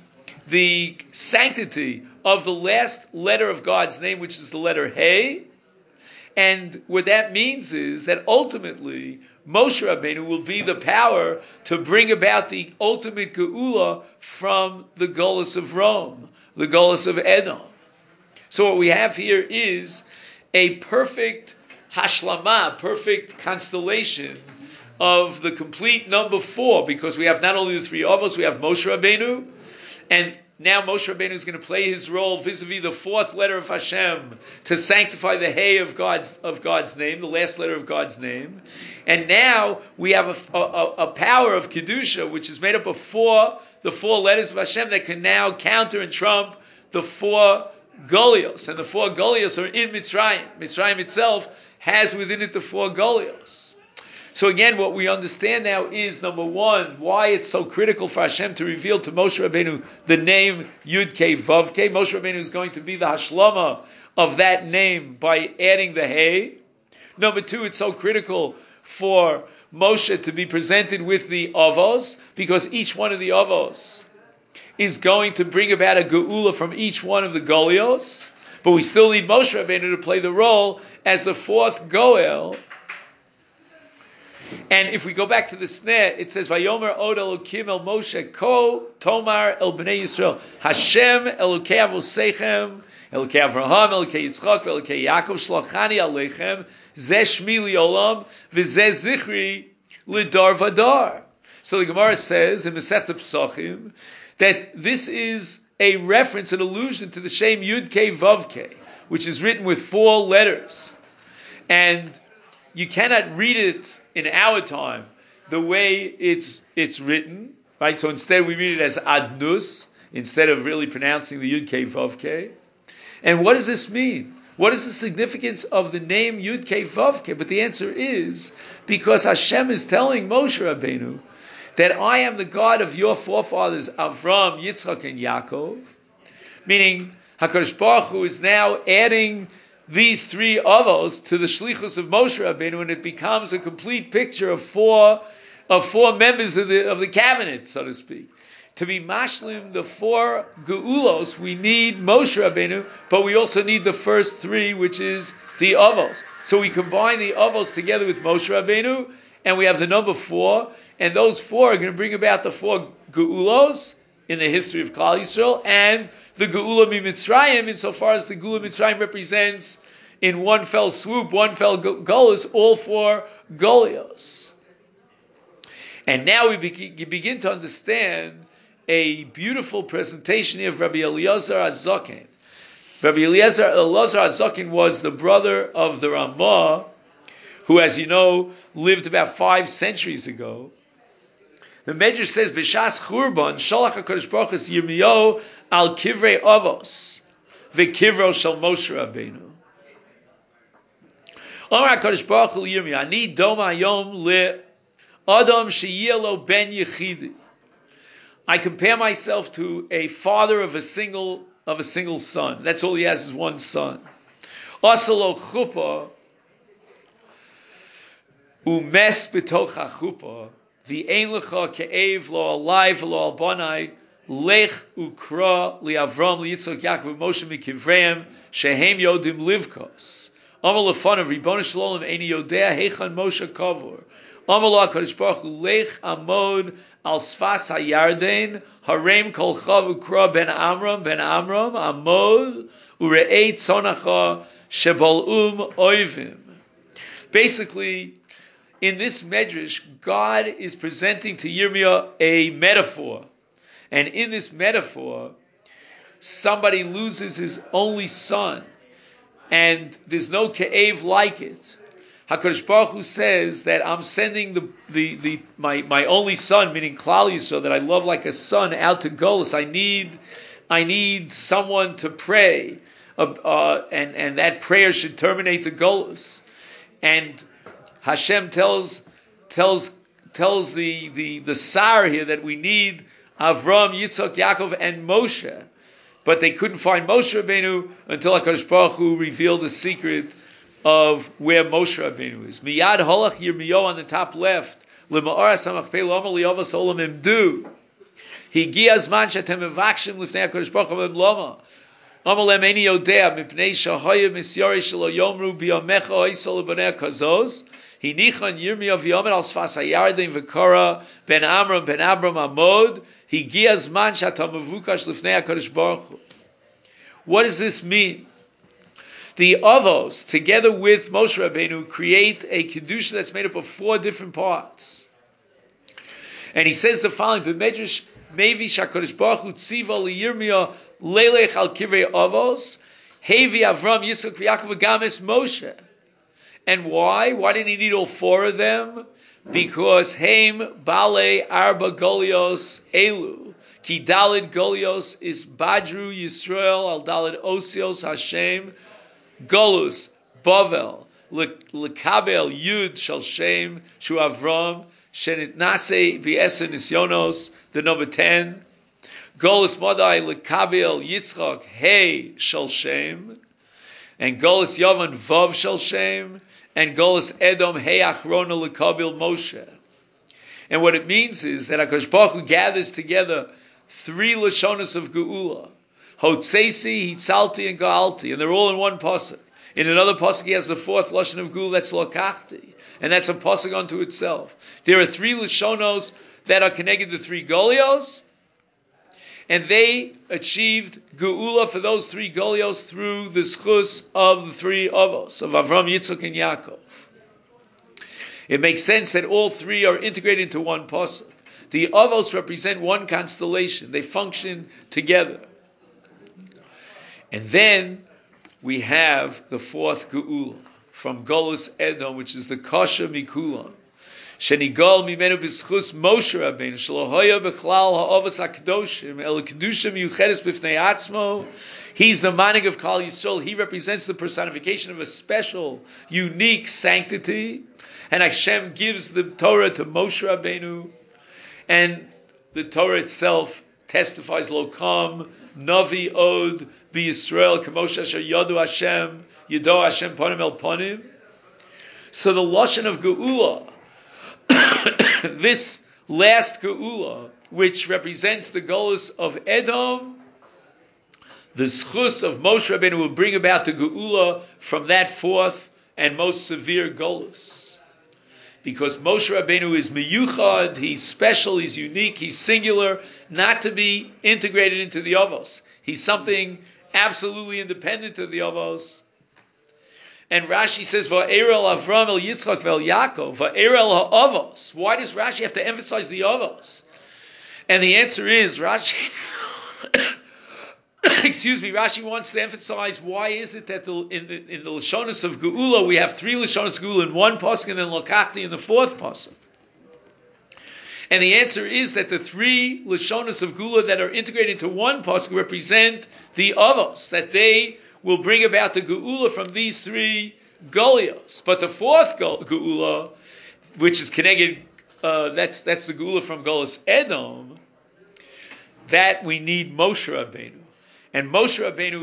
sanctity of the last letter of God's name, which is the letter Hey. And what that means is that ultimately Moshe Rabbeinu will be the power to bring about the ultimate Geula from the Golus of Rome, the Golus of Edom. So what we have here is a perfect hashlama, perfect constellation of the complete number 4, because we have not only the 3 avos, we have Moshe Rabbeinu, and now Moshe Rabbeinu is going to play his role vis-a-vis the 4th letter of Hashem to sanctify the Hey of God's name, the last letter of God's name. And now we have a power of Kedusha, which is made up of the 4 letters of Hashem that can now counter and trump the 4 Golios. And the 4 Golios are in Mitzrayim. Mitzrayim itself has within it the 4 Golios. So again, what we understand now is, number 1, why it's so critical for Hashem to reveal to Moshe Rabbeinu the name Yud Kei Vav Kei. Moshe Rabbeinu is going to be the hashlama of that name by adding the Hey. Number 2, it's so critical for Moshe to be presented with the Avos, because each one of the Avos is going to bring about a Geula from each one of the Golios. But we still need Moshe Rabbeinu to play the role as the 4th Goel. And if we go back to the sneh, it says, Vayomer od Elokim el Moshe ko tomar el bnei Yisrael Hashem Elokei avoseichem Elokei Avraham Elokei Yitzchak Elokei Yaakov shlachani aleichem zeh shmi liolam v'zeh zichri lidar vadar. So the Gemara says in Masechet Pesachim that this is a reference, an allusion to the Shem Yud Kei Vav Kei, which is written with 4 letters. And you cannot read it in our time the way it's written, right? So instead we read it as Adnus, instead of really pronouncing the Yud Kei Vav Kei. And what does this mean? What is the significance of the name Yud Kei Vav Kei? But the answer is because Hashem is telling Moshe Rabbeinu that I am the God of your forefathers Avram, Yitzchak, and Yaakov. Meaning HaKadosh Baruch Hu is now adding these 3 avos to the shlichus of Moshe Rabbeinu, and it becomes a complete picture of four members of the cabinet, so to speak. To be mashlim the 4 geulos, we need Moshe Rabbeinu, but we also need the first 3, which is the avos. So we combine the avos together with Moshe Rabbeinu, and we have the number 4, and those 4 are going to bring about the 4 geulos in the history of Klal Yisrael, and the Geula Mitzrayim, insofar as the Geula Mitzrayim represents in one fell swoop, one fell Golus, all 4 Golios. And now we begin to understand a beautiful presentation here of Rabbi Eliezer HaZaken. Rabbi Eliezer HaZaken was the brother of the Ramah, who, as you know, lived about 5 centuries ago. The Medrash says, B'shas Churban, Shalach HaKadosh Baruch Hu Yirmiyahu al Kivrei Avos, V'kivro shel Moshe Rabbeinu. Amar HaKadosh Baruch Hu Yirmiyahu, Ani doma yom le Adam sheyeh lo ben yechidi. I compare myself to a father of a single son. That's all he has is one son. Asalo chuppah umes b'toch hachuppah. The ein lecha ke'ev lo alai v'lo albanai lech ukra li'avram li'yitzchak Yaakov Moshe mikivreim shehem yodim livkos. Amal lefanav Ribbono shel olam eini yodea heichan Moshe kavur. Amal HaKadosh Baruch Hu lech amod al sfas hayarden harem kol chav ukra ben Amram amod ure'ei tzonacha shebol oivim. Basically, in this medrash, God is presenting to Yirmiyah a metaphor. And in this metaphor, somebody loses his only son. And there's no ke'ev like it. HaKadosh Baruch Hu says that I'm sending my only son, meaning Klal Yisrael, that I love like a son, out to Golus. I need someone to pray. And that prayer should terminate the Golus. And Hashem tells the Sar here that we need Avram, Yitzchak, Yaakov, and Moshe, but they couldn't find Moshe Rabbeinu until HaKadosh Baruch Hu revealed the secret of where Moshe Rabbeinu is. Miyad holach Yirmiyahu on the top left. L'ma'or samach pei lo amar li'avos olam imdu. Higia zman shetem mevakshim lifnei HaKadosh Baruch Hu loma. Amar lem eini yodea mipnei shahaya misyari shelo yomru biyamecha oisol l'banei kazos. Hinichan Yirmiyahu v'yomer al sfas hayarden v'kora ben Amram ben Abram amod. Higia zman shetem mevukash lifnei HaKadosh Baruch Hu. What does this mean? The Avos, together with Moshe Rabbeinu, create a Kedusha that's made up of 4 different parts. And he says the following, B'medrash Mevi Shakadosh Baruch Hu Tziva Liyirmiyah Lelech Al Kivrei Avos Hevi Avram Yitzchak V'Yaakov V'Games Moshe. And why? Why didn't he need all 4 of them? Because Heim Bale Arba Golios Elu Ki Dalid Golios is Badru Yisrael Al Dalid Osios Hashem Golus Bavel Lekabel Yud Shal Shem Shu Avram Shenit Nase V'Eser Nisyonos, the number 10. Golus Modai Lekabel Yitzchak Hey Shal Shem, and Golus Yavan Vav Shal Shem, and Golus Edom Hey Achrona Lekabel Moshe. And what it means is that HaKadosh Baruch Hu gathers together 3 Lashonos of Geula, Hotzeisi, Hitzalti, and Gaalti, and they're all in one pasuk. In another pasuk, he has the 4th Lashon of Geula, that's Lokachti, and that's a pasuk unto itself. There are 3 Lashonos that are connected to 3 Golios, and they achieved Geula for those 3 Golios through the schus of the 3 Avos, of Avram, Yitzchak, and Yaakov. It makes sense that all 3 are integrated into one pasuk. The Avos represent one constellation. They function together. And then we have the 4th Geula from Golus Edom, which is the Kasha Mikulam. Shenigol mimenu b'schus Moshe Rabbeinu shelo hoya b'chlal ha'avos hakadoshim el kedushim yuchedes b'fnei atzmo. He's the manig of Klal Yisrael. He represents the personification of a special, unique sanctity. And Hashem gives the Torah to Moshe Rabbeinu, and the Torah itself testifies Lokam Navi Od b'Yisrael K'Moshe Asher Yadu Hashem Yado Hashem Ponim El Ponim. So the Lashon of Geula, this last Geula, which represents the Golus of Edom, the schus of Moshe Rabbeinu will bring about the Geula from that 4th and most severe Golus. Because Moshe Rabbeinu is miyuchad, he's special, he's unique, he's singular, not to be integrated into the Avos. He's something absolutely independent of the Avos. And Rashi says, Va'erel Avram el Yitzchak vel Yaakov, Va'erel ha'Avos. Why does Rashi have to emphasize the Avos? And the answer is, Rashi wants to emphasize why is it that in the Lashonos of Geula we have 3 Lashonos of Geula in one pasuk and then Lokachti in the 4th pasuk. And the answer is that the 3 Lashonos of Geula that are integrated into one pasuk represent the Avos, that they will bring about the Geula from these 3 Golios. But the 4th Geula, which is connected, that's the Geula from Golus Edom, that we need Moshe Rabbeinu. And Moshe Rabbeinu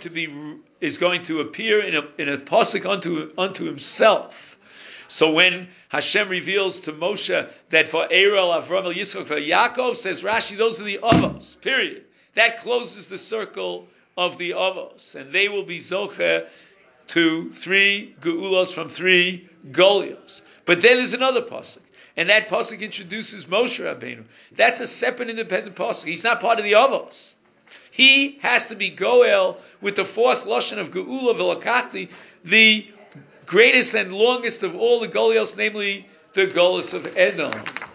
is going to appear in a pasuk unto himself. So when Hashem reveals to Moshe that for Va'erel Avram el Yitzchak for Yaakov, says Rashi, those are the Avos. Period. That closes the circle of the Avos, and they will be zocher to 3 Geulos from 3 Golios. But then there's another pasuk, and that pasuk introduces Moshe Rabbeinu. That's a separate, independent pasuk. He's not part of the Avos. He has to be Goel with the 4th Lashon of Geula V'Lakachti, the greatest and longest of all the Golios, namely the Golus of Edom.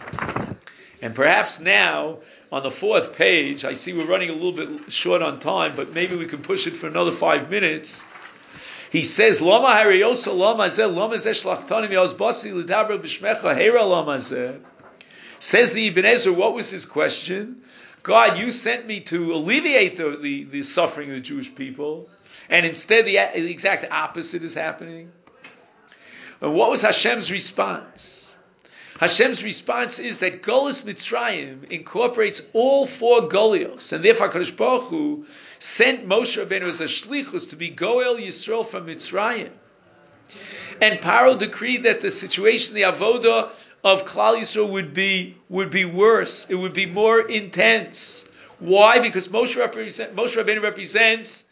And perhaps now, on the 4th page, I see we're running a little bit short on time, but maybe we can push it for another 5 minutes. He says, Lama hariosa lama zeh, lama zeh shlachtanim yozbasi l'daber b'shmecha hera lama zeh. Says the Ibn Ezra, what was his question? God, you sent me to alleviate the suffering of the Jewish people, and instead the exact opposite is happening. And what was Hashem's response? Hashem's response is that Golus Mitzrayim incorporates all 4 Golios, and therefore HaKadosh Baruch Hu sent Moshe Rabbeinu as a shlichus to be Goel Yisrael from Mitzrayim. And Paro decreed that the situation, the avodah of Klal Yisrael would be worse. It would be more intense. Why? Because Moshe Rabbeinu represents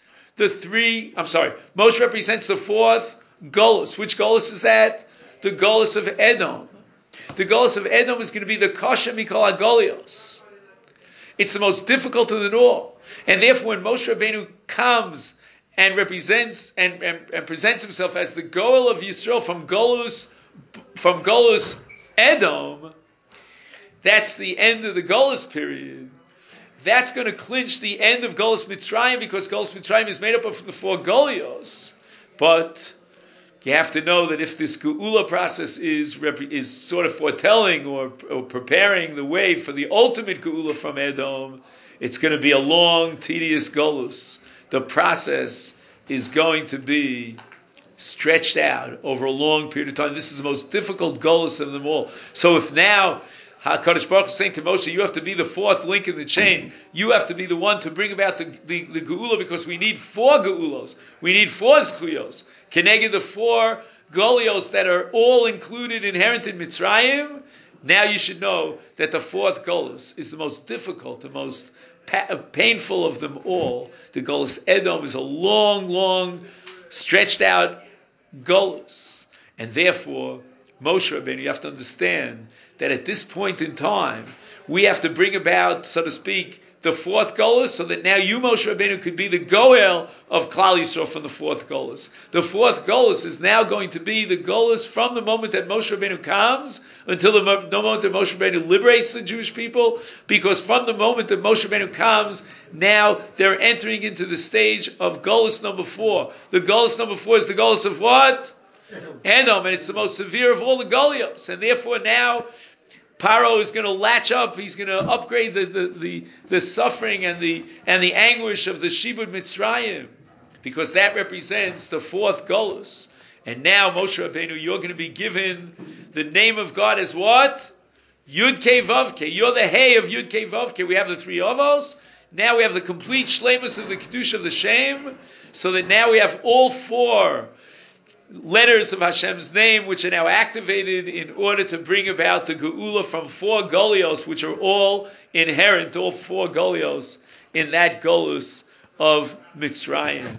Moshe represents the 4th Golus. Which Golus is that? The Golus of Edom. The Golus of Edom is going to be the Kasha Mikol HaGolios. It's the most difficult of them all. And therefore when Moshe Rabbeinu comes and represents and presents himself as the Goel of Yisrael from Golus Edom, that's the end of the Golus period. That's going to clinch the end of Golus Mitzrayim, because Golus Mitzrayim is made up of the 4 Golios. But you have to know that if this Geula process is sort of foretelling or preparing the way for the ultimate Geula from Edom, it's going to be a long, tedious Golus. The process is going to be stretched out over a long period of time. This is the most difficult Golus of them all. So if now HaKadosh Baruch Hu is saying to Moshe, you have to be the 4th link in the chain. You have to be the one to bring about the Geula, because we need 4 Geulos. We need 4 Zchuyos. Keneged the 4 Golios that are all included, inherent in Mitzrayim. Now you should know that the 4th Golus is the most difficult, the most painful of them all. The Golus Edom is a long, long, stretched out Golus. And therefore, Moshe Rabbeinu, you have to understand that at this point in time, we have to bring about, so to speak, the 4th Golus, so that now you, Moshe Rabbeinu, could be the Goel of Klal Yisrael from the 4th Golus. The 4th Golus is now going to be the Golus from the moment that Moshe Rabbeinu comes until the moment that Moshe Rabbeinu liberates the Jewish people, because from the moment that Moshe Rabbeinu comes, now they're entering into the stage of Golus number 4. The Golus number 4 is the Golus of what? Edom, and it's the most severe of all the Golios, and therefore now Paro is going to latch up. He's going to upgrade the suffering and the anguish of the Shibud Mitzrayim, because that represents the 4th Golus. And now Moshe Rabbeinu, you're going to be given the name of God as what? Yud Kei Vav Kei. You're the Hey of Yud Kei Vav Kei. We have the 3 Avos. Now we have the complete shleimus of the Kedusha of the Shem, so that now we have all 4 letters of Hashem's name, which are now activated in order to bring about the Geula from 4 Golios, which are all inherent, all 4 Golios in that Golus of Mitzrayim.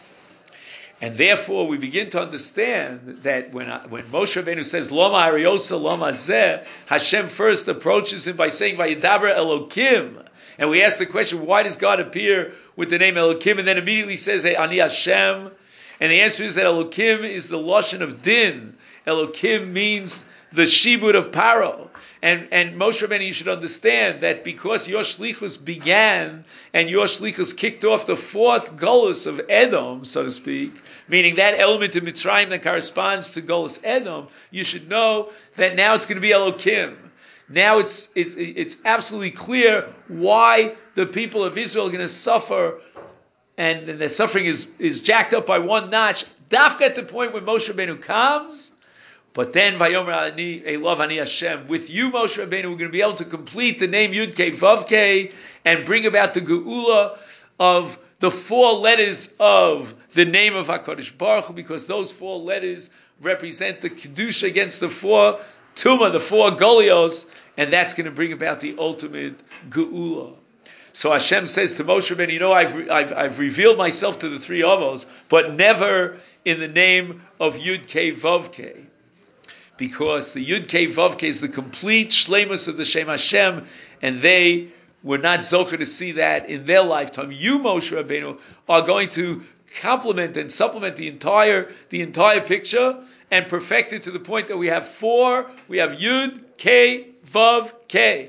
And therefore, we begin to understand that when Moshe Rabbeinu says Loma Ariosa Loma Zeh, Hashem first approaches him by saying Vayidaber Elokim, and we ask the question, why does God appear with the name Elokim, and then immediately says, Hey, Ani Hashem? And the answer is that Elokim is the Lashon of Din. Elokim means the Shibud of Paro. And Moshe Rabbeinu, you should understand that because your Shlichus began and your Shlichus kicked off the 4th Golus of Edom, so to speak, meaning that element of Mitzrayim that corresponds to Golus Edom, you should know that now it's going to be Elokim. Now it's absolutely clear why the people of Israel are going to suffer, and their suffering is jacked up by 1 notch, dafka at the point when Moshe Rabbeinu comes. But then, Vayomer Ani Elov Ani Hashem, with you, Moshe Rabbeinu, we're going to be able to complete the name Yud Kei Vav Kei and bring about the Geula of the 4 letters of the name of HaKadosh Baruch Hu, because those 4 letters represent the Kedusha against the 4 Tumah, the 4 Golios, and that's going to bring about the ultimate Geula. So Hashem says to Moshe Rabbeinu, you know, I've revealed myself to the 3 Avos, but never in the name of Yud Kei Vav Kei. Because the Yud Kei Vav Kei is the complete shleimus of the Shem Hashem, and they were not zocher to see that in their lifetime. You, Moshe Rabbeinu, are going to complement and supplement the entire picture and perfect it to the point that we have 4. We have Yud Kei Vav Kei.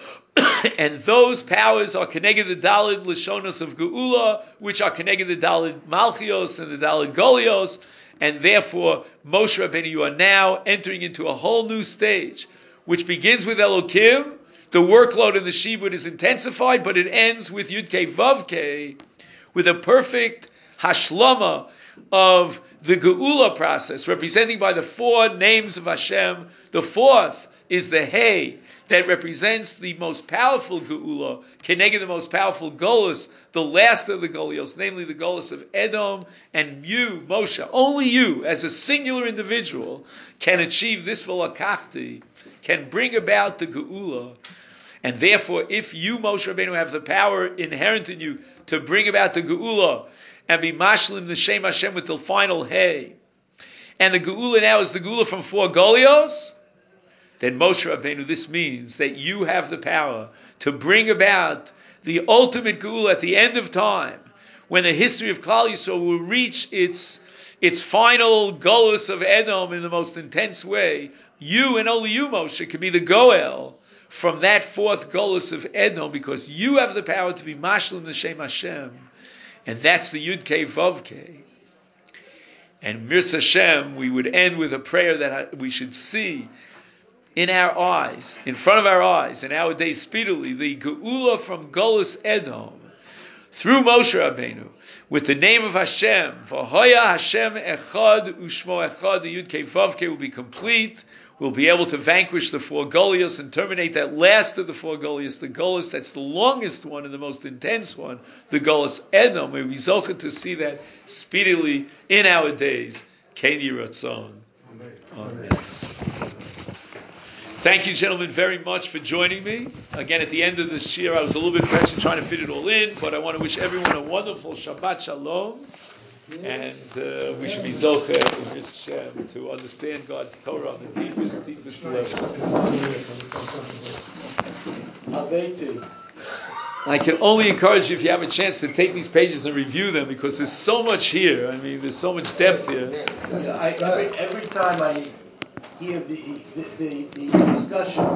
And those powers are Keneged the Daled Lishonos of Geula, which are Keneged the Daled Malchios and the Daled Golios, and therefore, Moshe Rabbeinu, you are now entering into a whole new stage, which begins with Elokim. The workload in the Shibud is intensified, but it ends with Yud Kei Vav Kei, with a perfect hashlama of the Geula process, representing by the 4 names of Hashem. The 4th is the Hey, that represents the most powerful Geula, Keneged the most powerful Golus, the last of the Golios, namely the Golus of Edom. And you, Moshe, only you, as a singular individual, can achieve this Velakachti, can bring about the Geula. And therefore, if you, Moshe Rabbeinu, have the power inherent in you to bring about the Geula and be mashlim the Shem Hashem with the final Hey, and the Geula now is the Geula from 4 Golios, then Moshe Rabbeinu, this means that you have the power to bring about the ultimate Geula at the end of time, when the history of Klal Yisrael will reach its final Golus of Edom in the most intense way, you and only you, Moshe, can be the Goel from that fourth Golus of Edom, because you have the power to be Mashal in the Shem Hashem, and that's the Yud Kei Vav Kei. And Mirza Hashem, we would end with a prayer that we should see in our eyes, in front of our eyes, in our days speedily, the Geula from Golus Edom, through Moshe Rabbeinu, with the name of Hashem, V'hoya Hashem Echad Ushmo Echad, the Yud Kei Vav Kei will be complete. We'll be able to vanquish the four Goliaths and terminate that last of the four Goliaths, the Goliath that's the longest one and the most intense one, the Goliath Edom. May we zocha to see that speedily in our days. Ken Yiratzon. Amen. Thank you, gentlemen, very much for joining me. Again, at the end of this year, I was a little bit pressured trying to fit it all in, but I want to wish everyone a wonderful Shabbat Shalom. And we should be zocher in this Shem to understand God's Torah on the deepest level. I can only encourage you, if you have a chance, to take these pages and review them, because there's so much here. I mean, there's so much depth here. Every time I hear the discussion